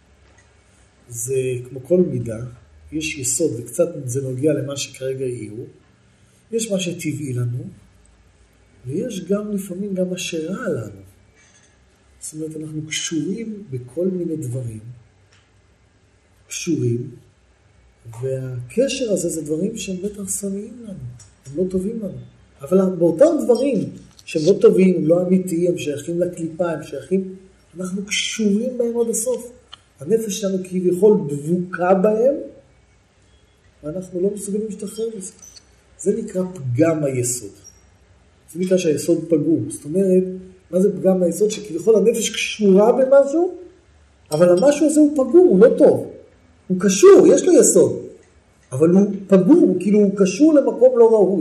זה כמו כל מידה, יש יסוד, וקצת זה נוגע למה שכרגע יהיו, יש מה שטבעי לנו, ויש גם לפעמים גם מה שרע לנו. זאת אומרת, אנחנו קשורים בכל מיני דברים, קשורים, והקשר הזה זה דברים שהם בטח סמיים לנו, הם לא טובים לנו. אבל באותם דברים שהם לא טובים, הם לא אמיתיים, הם שייכים לקליפה, הם שייכים, אנחנו קשורים בהם עד הסוף. הנפש שלנו כביכול דבוקה בהם, ואנחנו לא מסוגלים להשתחרר מזה. זה נקרא פגם היסוד. זה נקרא שהיסוד פגום. זאת אומרת, מה זה פגם היסוד? שכביכול הנפש קשורה במשהו, אבל המשהו הזה הוא פגום, הוא לא טוב. הוא קשור, יש לו יסוד. אבל הוא פגום, כאילו הוא קשור למקום לא ראוי.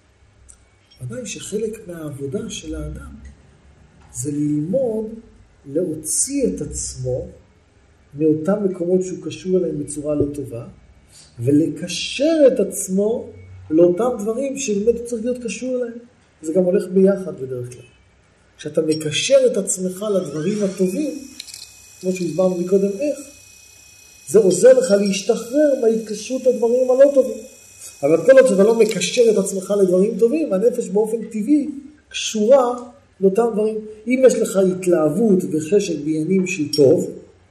ודאי שחלק מהעבודה של האדם זה ללמוד להוציא את עצמו מאותם מקומות שהוא קשור אליהם בצורה לא טובה, ולקשר את עצמו לאותם דברים שבאמת הוא צריך להיות קשור אליהם. זה גם הולך ביחד בדרך כלל. כשאתה מקשר את עצמך לדברים הטובים, כמו שהסברנו מקודם איך, זה עוזר לך להשתחרר מההתקשרות לדברים הלא טובים. אבל כל עוד שאתה לא מקשר את עצמך לדברים טובים, הנפש באופן טבעי קשורה לאותם דברים. אם יש לך התלהבות וחשק בעניינים של טוב,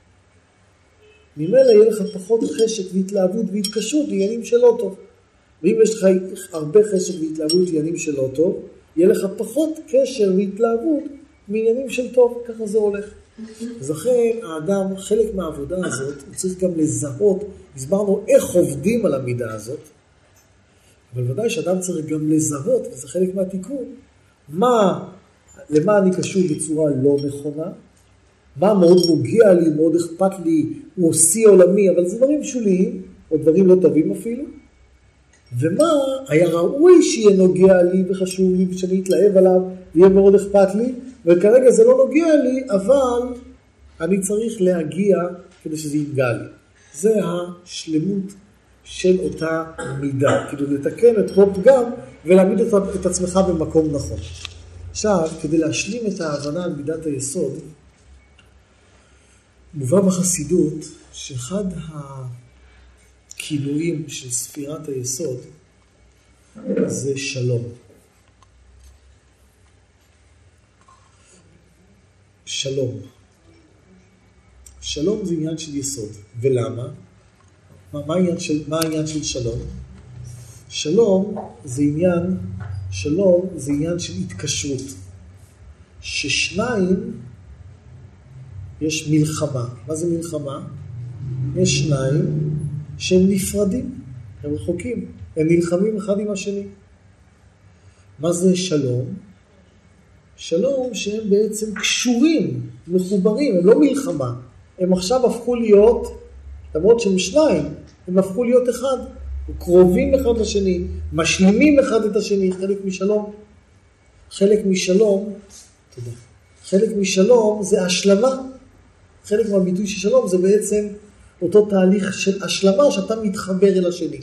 ממילא יהיה לך פחות חשק והתלהבות והתקשרות בעניינים של לא טוב. ואם יש לך הרבה חשק והתלהבות בעניינים של לא טוב, יהיה לך פחות קשר והתלהבות בעניינים של טוב. ככה זה הולך. אז לכן האדם, חלק מהעבודה הזאת, הוא צריך גם לזהות, הסברנו איך עובדים על המידה הזאת, אבל ודאי שאדם צריך גם לזהות, וזה חלק מהתיקון, מה, למה אני קשור בצורה לא נכונה, מה מאוד נוגע לי, מאוד אכפת לי הוא שיא עולמי, אבל זה דברים שוליים, או דברים לא טובים אפילו. ומה היה ראוי שיהיה נוגע לי וחשוב לי ושאני אתלהב עליו ויהיה מאוד אכפת לי, וכרגע זה לא נוגע לי, אבל אני צריך להגיע כדי שזה ינגע לי. זה השלמות של אותה מידה, כאילו לתקן את כל פגם ולהעמיד את עצמך במקום נכון. עכשיו, כדי להשלים את ההבנה על מידת היסוד, מובא בחסידות שאחד הכינויים של ספירת היסוד זה שלום. שלום. שלום זה עניין של יסוד. ולמה? מה, מה העניין של, מה העניין של שלום? שלום זה עניין, שלום זה עניין של התקשרות. ששניים יש מלחמה. מה זה מלחמה? יש שניים שהם נפרדים, הם רחוקים, הם נלחמים אחד עם השני. מה זה שלום? שלום שהם בעצם קשורים, מחוברים, הם לא מלחמה. הם עכשיו הפכו להיות, למרות שהם שניים, הם הפכו להיות אחד. הם קרובים אחד לשני, משלימים אחד את השני, חלק משלום. חלק משלום, תודה. חלק משלום זה השלמה. חלק מהביטוי של שלום זה בעצם אותו תהליך של השלמה שאתה מתחבר אל השני.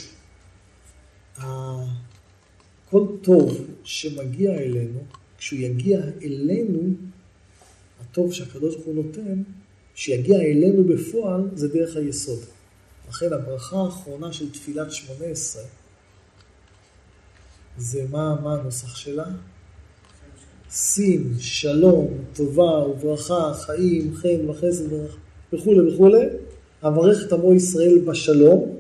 כל טוב שמגיע אלינו, כשהוא יגיע אלינו, הטוב שהקדוש ברוך הוא נותן, שיגיע אלינו בפועל, זה דרך היסוד. לכן הברכה האחרונה של תפילת שמונה עשרה, זה מה, מה הנוסח שלה? שים, שלום, טובה וברכה, חיים, חן וחסד וכו' וכו'. אברך את עמו ישראל בשלום,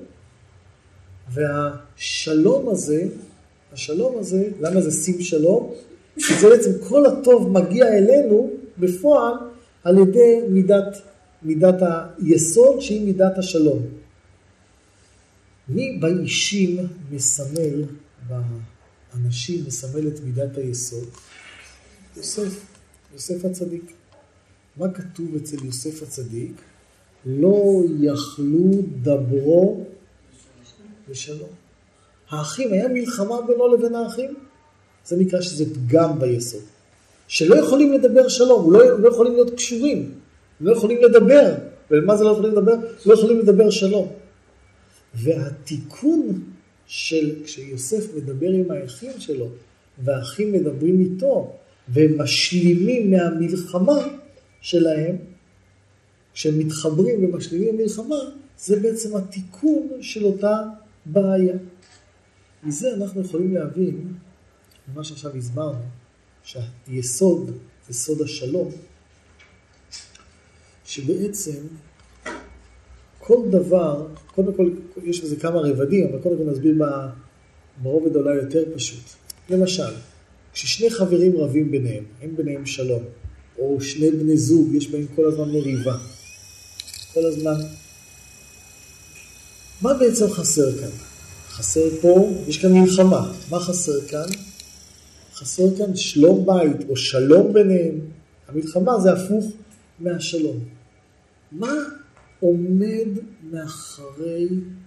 והשלום הזה, השלום הזה, למה זה שים שלום? כי זה בעצם כל הטוב מגיע אלינו בפועל על ידי מידת, מידת היסוד שהיא מידת השלום. מי באישים מסמל, באנשים מסמל את מידת היסוד? יוסף, יוסף הצדיק. מה כתוב אצל יוסף הצדיק? לא יכלו דברו בשלום. האחים, היה מלחמה בינו לבין האחים? זה נקרא שזה פגם ביסוד. שלא יכולים לדבר שלום, לא, לא יכולים להיות קשורים, לא יכולים לדבר. ומה זה לא יכולים לדבר? לא יכולים לדבר שלום. והתיקון של, כשיוסף מדבר עם האחים שלו, והאחים מדברים איתו, והם משלימים מהמלחמה שלהם, כשהם מתחברים ומשלימים מלחמה, זה בעצם התיקון של אותה בעיה. מזה אנחנו יכולים להבין, מה שעכשיו הסברנו, שהיסוד זה סוד השלום, שבעצם כל דבר, קודם כל יש בזה כמה רבדים, אבל קודם כל נסביר ברובד אולי יותר פשוט. למשל, כששני חברים רבים ביניהם, אין ביניהם שלום, או שני בני זוג, יש בהם כל הזמן מריבה. כל הזמן. מה בעצם חסר כאן? חסר פה, יש כאן מלחמה. מה חסר כאן? חסר כאן שלום בית, או שלום ביניהם. המלחמה זה הפוך מהשלום. מה עומד מאחורי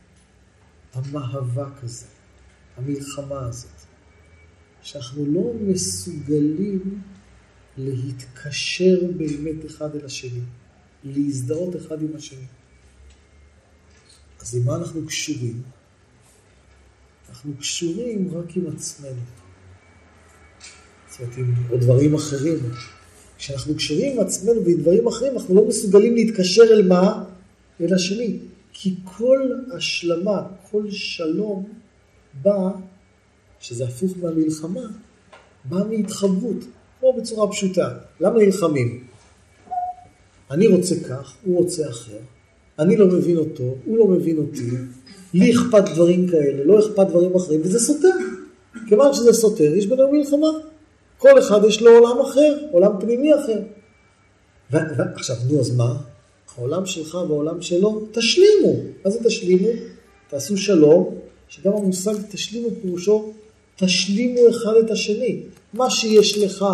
המאבק הזה, המלחמה הזאת? שאנחנו לא מסוגלים להתקשר באמת אחד אל השני, להזדהות אחד עם השני. אז עם מה אנחנו קשורים? אנחנו קשורים רק עם עצמנו. זאת אומרת, עם עוד דברים אחרים. כשאנחנו קשורים עם עצמנו ועם דברים אחרים, אנחנו לא מסוגלים להתקשר אל מה? אל השני. כי כל השלמה, כל שלום בא, שזה הפוך מהמלחמה, בא מהתחברות. כמו בצורה פשוטה. למה נלחמים? אני רוצה כך, הוא רוצה אחר. אני לא מבין אותו, הוא לא מבין אותי. לי אכפת דברים כאלה, לא אכפת דברים אחרים, וזה סותר. כיוון שזה סותר, יש בינינו מלחמה. כל אחד יש לו עולם אחר, עולם פנימי אחר. ועכשיו, נו, אז מה? העולם שלך והעולם שלו, תשלימו. מה זה תשלימו? תעשו שלום, שגם המושג תשלימו פירושו, תשלימו אחד את השני. מה שיש לך,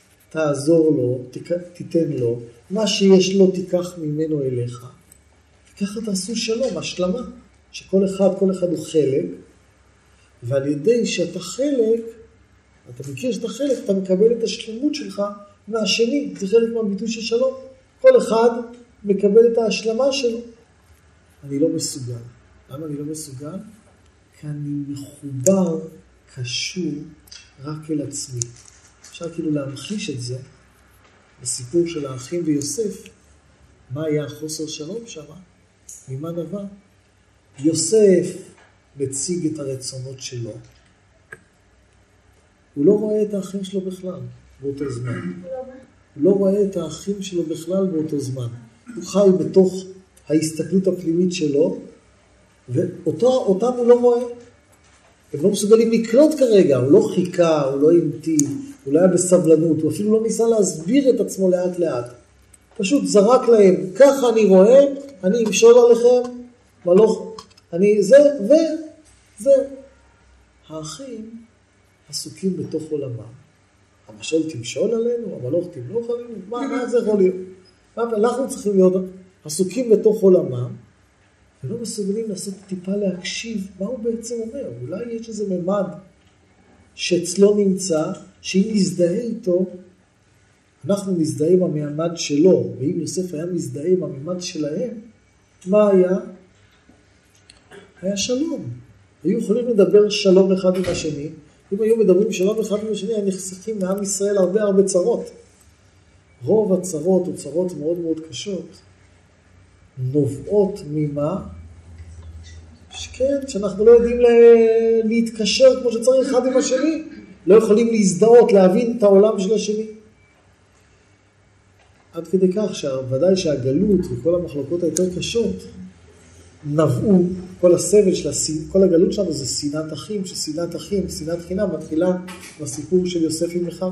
תעזור לו, תיתן לו. מה שיש לו, תיקח ממנו אליך. ככה תעשו שלום, השלמה, שכל אחד, כל אחד הוא חלק, ועל ידי שאתה חלק, אתה מכיר שאתה חלק, אתה מקבל את השלמות שלך מהשני, זה חלק מהביטוי של שלום. כל אחד מקבל את ההשלמה שלו. אני לא מסוגל. למה אני לא מסוגל? כי אני מחובר, קשור, רק אל עצמי. אפשר כאילו להמחיש את זה בסיפור של האחים ויוסף. מה היה החוסר שלום שם? ממה נבע? יוסף מציג את הרצונות שלו. הוא לא רואה את האחים שלו בכלל באותו זמן. הוא לא רואה את האחים שלו בכלל באותו זמן. הוא חי בתוך ההסתכלות הפנימית שלו, ואותם הוא לא רואה. הם לא מסוגלים לקלוט כרגע, הוא לא חיכה, הוא לא המתין, הוא לא היה בסבלנות, הוא אפילו לא ניסה להסביר את עצמו לאט לאט. פשוט זרק להם, ככה אני רואה, אני אמשול עליכם, מלוך, אני זה וזה. האחים עסוקים בתוך עולמם. המשול תמשול עלינו, המלוך תמלוך עלינו, מה, מה זה יכול להיות? אנחנו צריכים להיות עסוקים בתוך עולמם, ולא מסוגלים לעשות טיפה להקשיב מה הוא בעצם אומר. אולי יש איזה ממד שאצלו נמצא, שאם נזדהה איתו, אנחנו נזדהה עם הממד שלו, ואם יוסף היה מזדהה עם הממד שלהם, מה היה? היה שלום. היו יכולים לדבר שלום אחד עם השני. אם היו מדברים שלום אחד עם השני, הם נחסכים מעם ישראל הרבה הרבה צרות. רוב הצרות, או צרות מאוד מאוד קשות, נובעות ממה? שכן, שאנחנו לא יודעים להתקשר כמו שצריך אחד עם השני. לא יכולים להזדהות, להבין את העולם של השני. עד כדי כך שוודאי שהגלות וכל המחלוקות היותר קשות נבעו, כל הסבל של הסין, כל הגלות שלנו זה שנאת אחים, ששנאת אחים, שנאת חינם מתחילה בסיפור של יוסף עם אחיו.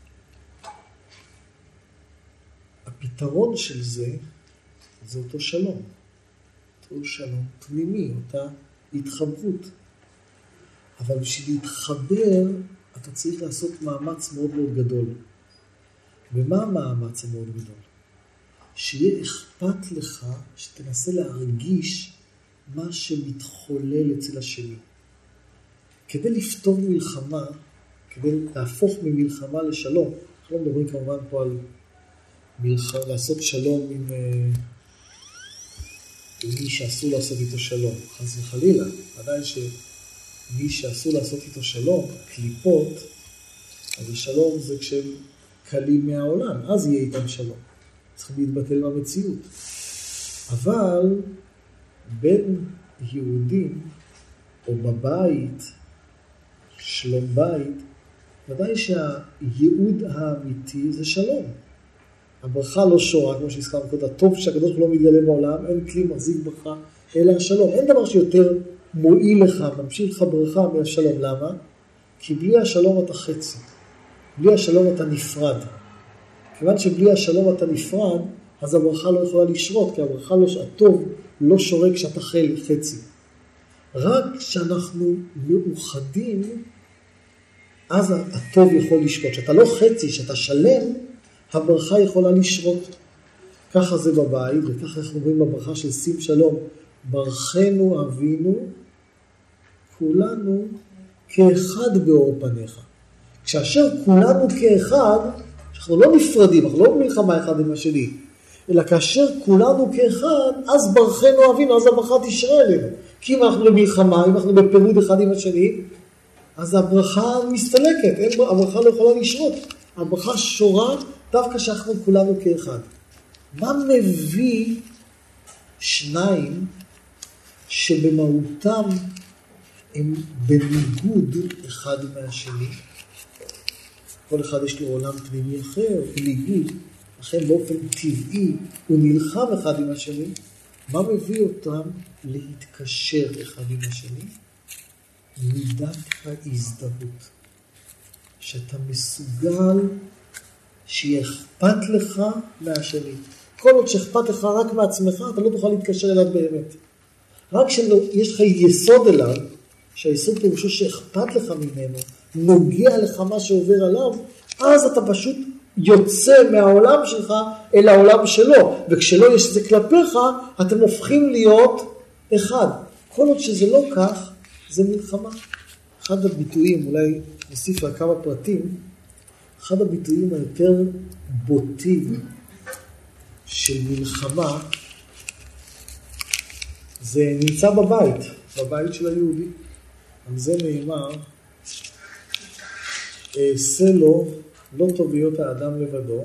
הפתרון של זה, זה אותו שלום. אותו שלום פנימי, אותה התחברות. אבל בשביל להתחבר, אתה צריך לעשות מאמץ מאוד מאוד גדול. ומה המאמץ המאוד גדול? שיהיה אכפת לך, שתנסה להרגיש מה שמתחולל אצל השני. כדי לפתור מלחמה, כדי להפוך ממלחמה לשלום, אנחנו לא מדברים כמובן פה על מלחמה, לעשות שלום עם, עם מי שאסור לעשות איתו שלום, חס וחלילה. עדיין שמי שאסור לעשות איתו שלום, קליפות, אז השלום זה כשהם קלים מהעולם, אז יהיה איתם שלום. צריכים להתבטל מהמציאות. אבל בין יהודים, או בבית, שלום בית, ודאי שהייעוד האמיתי זה שלום. הברכה לא שורה, כמו שהזכרנו קודם, הטוב שהקדוש לא מתגלה בעולם, אין כלי מחזיק ברכה, אלא השלום. אין דבר שיותר מועיל לך, ממשיך לך ברכה מהשלום. למה? כי בלי השלום אתה חצי. בלי השלום אתה נפרד. כיוון שבלי השלום אתה נפרד, אז הברכה לא יכולה לשרות, כי הברכה לא, הטוב לא שורה כשאתה חצי. רק כשאנחנו מאוחדים, אז הטוב יכול לשרות. כשאתה לא חצי, כשאתה שלם, הברכה יכולה לשרות. ככה זה בבית, וככה אנחנו רואים בברכה של שים שלום. ברכנו אבינו, כולנו כאחד באור פניך. כשאשר כולנו כאחד, אנחנו לא נפרדים, אנחנו לא במלחמה אחד עם השני, אלא כאשר כולנו כאחד, אז ברכנו אבינו, אז הברכה תשרה אלינו. כי אם אנחנו במלחמה, אם אנחנו בפירוד אחד עם השני, אז הברכה מסתלקת, אין, הברכה לא יכולה לשרות. הברכה שורה דווקא שאנחנו כולנו כאחד. מה מביא שניים שבמהותם הם בניגוד אחד מהשני? כל אחד יש לו עולם פנימי אחר, בניגוד, לכן באופן טבעי הוא נלחם אחד עם השני. מה מביא אותם להתקשר אחד עם השני? מידת ההזדהות. שאתה מסוגל שיהיה אכפת לך מהשני. כל עוד שאכפת לך רק מעצמך, אתה לא תוכל להתקשר אליו באמת. רק כשיש לך יסוד אליו, שהיסוד פירושו שאכפת לך ממנו, נוגע לך מה שעובר עליו, אז אתה פשוט יוצא מהעולם שלך אל העולם שלו, וכשלא יש זה כלפיך, אתם הופכים להיות אחד. כל עוד שזה לא כך, זה מלחמה. אחד הביטויים, אולי נוסיף רק כמה פרטים, אחד הביטויים היותר בוטים של מלחמה, זה נמצא בבית, בבית של היהודי. על זה נאמר, אעשה לו, לא טוב להיות האדם לבדו,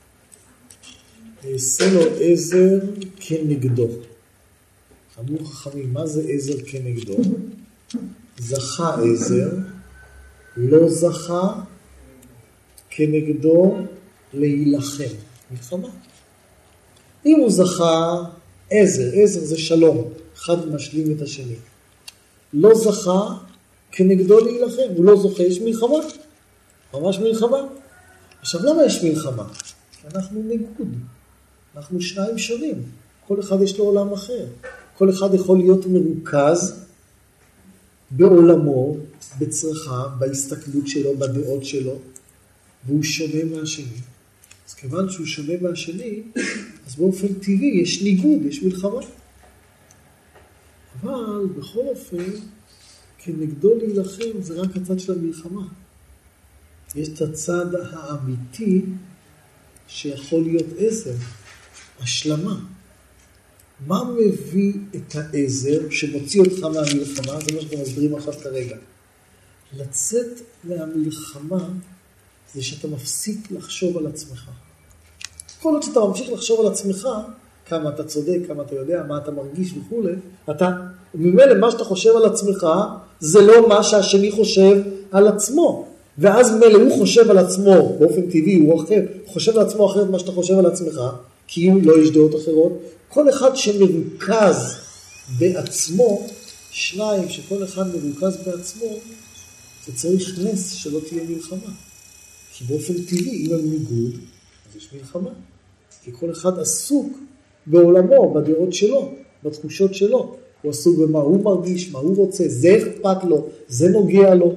אעשה לו עזר כנגדו. אמרו חכמים, מה זה עזר כנגדו? זכה עזר, לא זכה כנגדו להילחם. מלחמה. אם הוא זכה עזר, עזר זה שלום, אחד משלים את השני. לא זכה כנגדו להילחם, הוא לא זוכה, יש מלחמה. ממש מלחמה. עכשיו, למה יש מלחמה? כי אנחנו ניגוד. אנחנו שניים שונים. כל אחד יש לו עולם אחר. כל אחד יכול להיות מרוכז בעולמו, בצרכה, בהסתכלות שלו, בדעות שלו, והוא שונה מהשני. אז כיוון שהוא שונה מהשני, אז באופן טבעי יש ניגוד, יש מלחמה. אבל בכל אופן, כנגדו להילחם זה רק הצד של המלחמה. יש את הצד האמיתי שיכול להיות עזר, השלמה. מה מביא את העזר שמוציא אותך מהמלחמה? זה מה שאנחנו מסבירים עכשיו כרגע. לצאת מהמלחמה זה שאתה מפסיק לחשוב על עצמך. כל עוד שאתה ממשיך לחשוב על עצמך, כמה אתה צודק, כמה אתה יודע, מה אתה מרגיש וכו', אתה, ממילא מה שאתה חושב על עצמך, זה לא מה שהשני חושב על עצמו. ואז ממילא הוא חושב על עצמו, באופן טבעי הוא אחר, חושב על עצמו אחרת מה שאתה חושב על עצמך, כי אם לא יש דעות אחרות. כל אחד שמרוכז בעצמו, שניים שכל אחד מרוכז בעצמו, זה צריך נס שלא תהיה מלחמה. כי באופן טבעי, אם הם ניגוד, אז יש מלחמה. כי כל אחד עסוק בעולמו, בדעות שלו, בתחושות שלו. הוא עסוק במה הוא מרגיש, מה הוא רוצה, זה אכפת לו, זה נוגע לו.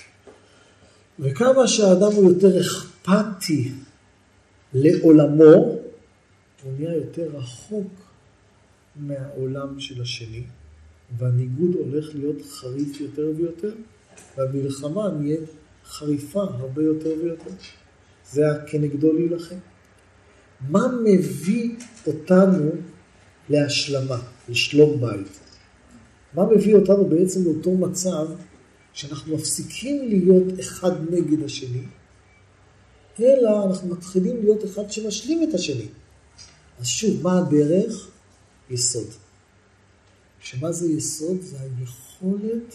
וכמה שהאדם הוא יותר אכפתי לעולמו, הוא נהיה יותר רחוק מהעולם של השני, והניגוד הולך להיות חריף יותר ויותר, והמלחמה נהיה חריפה הרבה יותר ויותר. זה כנגדו להילחם. מה מביא אותנו להשלמה, לשלום בית? מה מביא אותנו בעצם לאותו מצב שאנחנו מפסיקים להיות אחד נגד השני, אלא אנחנו מתחילים להיות אחד שמשלים את השני. אז שוב, מה הדרך? יסוד. שמה זה יסוד? זה היכולת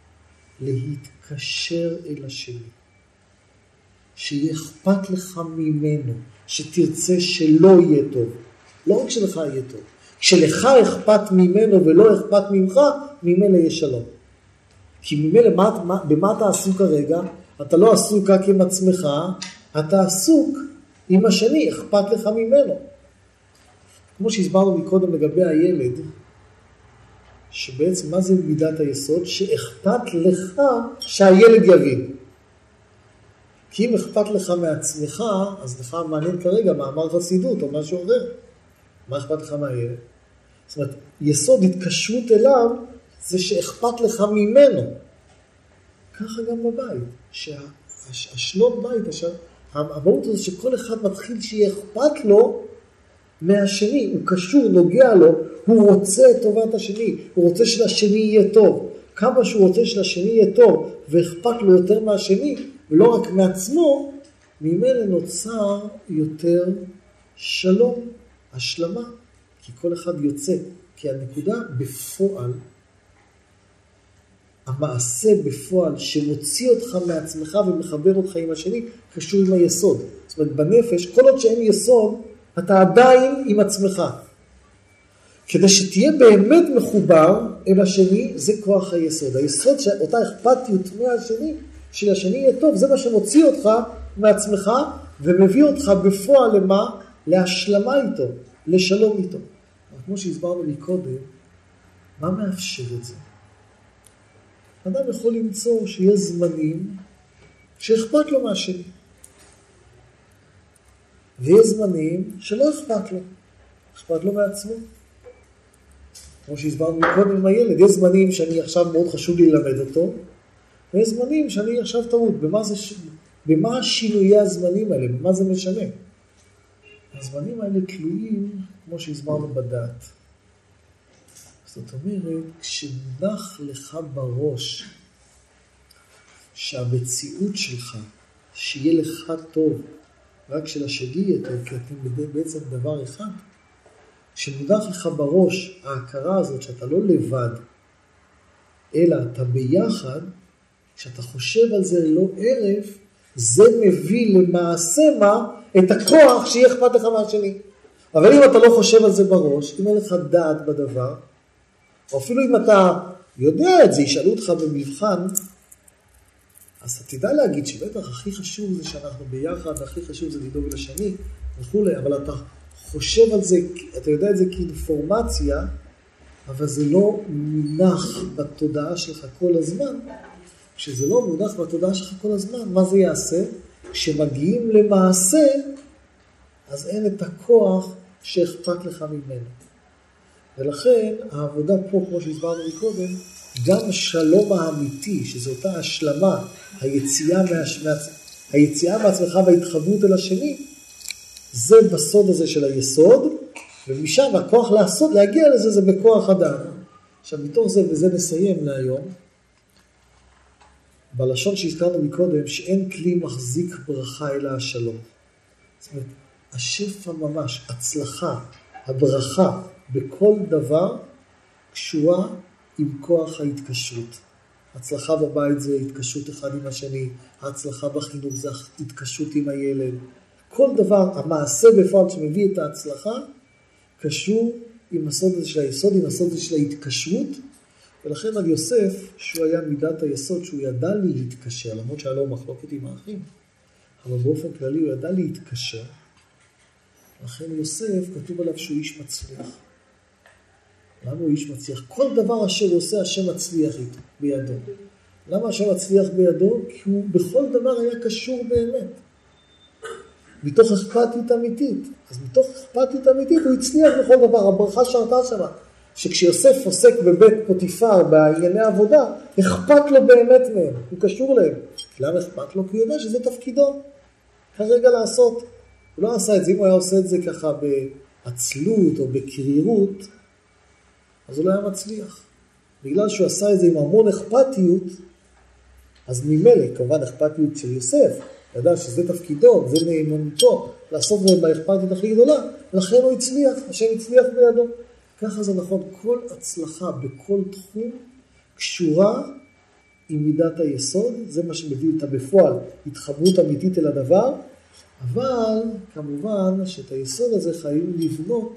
להתקשר אל השני. שיהיה אכפת לך ממנו, שתרצה שלא יהיה טוב. לא רק שלך יהיה טוב. כשלך אכפת ממנו ולא אכפת ממך, ממילא יש שלום. כי ממילא במה אתה עסוק כרגע? אתה לא עסוק רק עם עצמך, אתה עסוק עם השני, אכפת לך ממנו. כמו שהסברנו מקודם לגבי הילד, שבעצם מה זה מידת היסוד? שאכפת לך שהילד יבין. כי אם אכפת לך מעצמך, אז לך מעניין כרגע מאמר חסידות או משהו אחר. מה אכפת לך מהילד? זאת אומרת, יסוד התקשרות אליו זה שאכפת לך ממנו. ככה גם בבית. שהשלום בית, המהות הזו שכל אחד מתחיל שיהיה אכפת לו מהשני, הוא קשור, נוגע לו, הוא רוצה את טובת השני, הוא רוצה שלשני יהיה טוב. כמה שהוא רוצה שלשני יהיה טוב ואכפת לו יותר מהשני, ולא רק מעצמו, ממילא נוצר יותר שלום, השלמה, כי כל אחד יוצא. כי הנקודה בפועל, המעשה בפועל שמוציא אותך מעצמך ומחבר אותך עם השני, קשור עם היסוד. זאת אומרת, בנפש, כל עוד שאין יסוד, אתה עדיין עם עצמך. כדי שתהיה באמת מחובר אל השני, זה כוח היסוד. היסוד שאותה אכפתיות מהשני, שלשני יהיה טוב, זה מה שמוציא אותך מעצמך, ומביא אותך בפועל למה? להשלמה איתו, לשלום איתו. כמו שהסברנו מקודם, מה מאפשר את זה? אדם יכול למצוא שיש זמנים שאכפת לו מהשני. ויש זמנים שלא אכפת לו, אכפת לו מעצמו. כמו שהסברנו קודם עם הילד, יש זמנים שאני עכשיו מאוד חשוב לי ללמד אותו, ויש זמנים שאני עכשיו טעות. במה זה, במה שינויי הזמנים האלה? במה זה משנה? הזמנים האלה תלויים, כמו שהסברנו, בדעת. זאת אומרת, כשמונח לך בראש שהמציאות שלך, שיהיה לך טוב, רק שלשני יהיה טוב, כי אתם בעצם דבר אחד, כשמונח לך בראש ההכרה הזאת שאתה לא לבד, אלא אתה ביחד, כשאתה חושב על זה לא ערב, זה מביא למעשה מה? את הכוח שיהיה אכפת לך מהשני. אבל אם אתה לא חושב על זה בראש, אם אין לך דעת בדבר, או אפילו אם אתה יודע את זה, ישאלו אותך במבחן, אז אתה תדע להגיד שבטח הכי חשוב זה שאנחנו ביחד, הכי חשוב זה לדאוג לשני, וכו', אבל אתה חושב על זה, אתה יודע את זה כאינפורמציה, אבל זה לא מונח בתודעה שלך כל הזמן. כשזה לא מונח בתודעה שלך כל הזמן, מה זה יעשה? כשמגיעים למעשה, אז אין את הכוח שאכפת לך ממנו. ולכן העבודה פה, כמו שהסברנו מקודם, גם השלום האמיתי, שזו אותה השלמה, היציאה, מה... היציאה מעצמך וההתחברות אל השני, זה בסוד הזה של היסוד, ומשם הכוח לעשות, להגיע לזה, זה בכוח אדם. עכשיו, מתוך זה, וזה נסיים להיום, בלשון שהזכרנו מקודם, שאין כלי מחזיק ברכה אלא השלום. זאת אומרת, השפע ממש, הצלחה, הברכה, בכל דבר, קשורה עם כוח ההתקשרות. הצלחה בבית זה התקשרות אחד עם השני, ההצלחה בחינוך זה התקשרות עם הילד. כל דבר, המעשה בפועל שמביא את ההצלחה, קשור עם הסוד הזה של היסוד, עם הסוד הזה של ההתקשרות, ולכן על יוסף, שהוא היה מידת היסוד, שהוא ידע לי להתקשר, למרות שהיה לו מחלוקת עם האחים, אבל באופן כללי הוא ידע להתקשר, לכן יוסף כתוב עליו שהוא איש מצליח. למה הוא איש מצליח? כל דבר אשר הוא עושה, השם מצליח איתו, בידו. למה השם מצליח בידו? כי הוא בכל דבר היה קשור באמת. מתוך אכפתיות אמיתית. אז מתוך אכפתיות אמיתית הוא הצליח בכל דבר. הברכה שרתה שמה. שכשיוסף עוסק בבית פוטיפר, בענייני עבודה, אכפת לו באמת מהם. הוא קשור להם. למה אכפת לו? כי הוא יודע שזה תפקידו. כרגע לעשות. הוא לא עשה את זה. אם הוא היה עושה את זה ככה בעצלות או בקרירות, אז הוא לא היה מצליח. בגלל שהוא עשה את זה עם המון אכפתיות, אז ממילא, כמובן אכפתיות של יוסף, ידע שזה תפקידו, זה נאמנותו, לעשות את זה באכפתיות הכי גדולה, ולכן הוא הצליח, השם הצליח בידו. ככה זה נכון, כל הצלחה בכל תחום קשורה עם מידת היסוד, זה מה שמביא אותה בפועל, התחברות אמיתית אל הדבר, אבל כמובן שאת היסוד הזה חייבים לבנות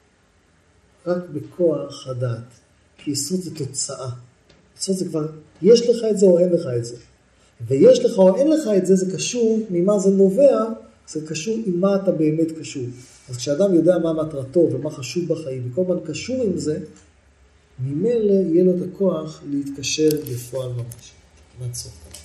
רק בכוח הדעת, כי יסוד זה תוצאה. יסוד זה כבר, יש לך את זה או אין לך את זה. ויש לך או אין לך את זה, זה קשור ממה זה נובע, זה קשור עם מה אתה באמת קשור. אז כשאדם יודע מה מטרתו ומה חשוב בחיים, וכל הזמן קשור עם זה, ממילא יהיה לו את הכוח להתקשר בפועל ממש. נעצור.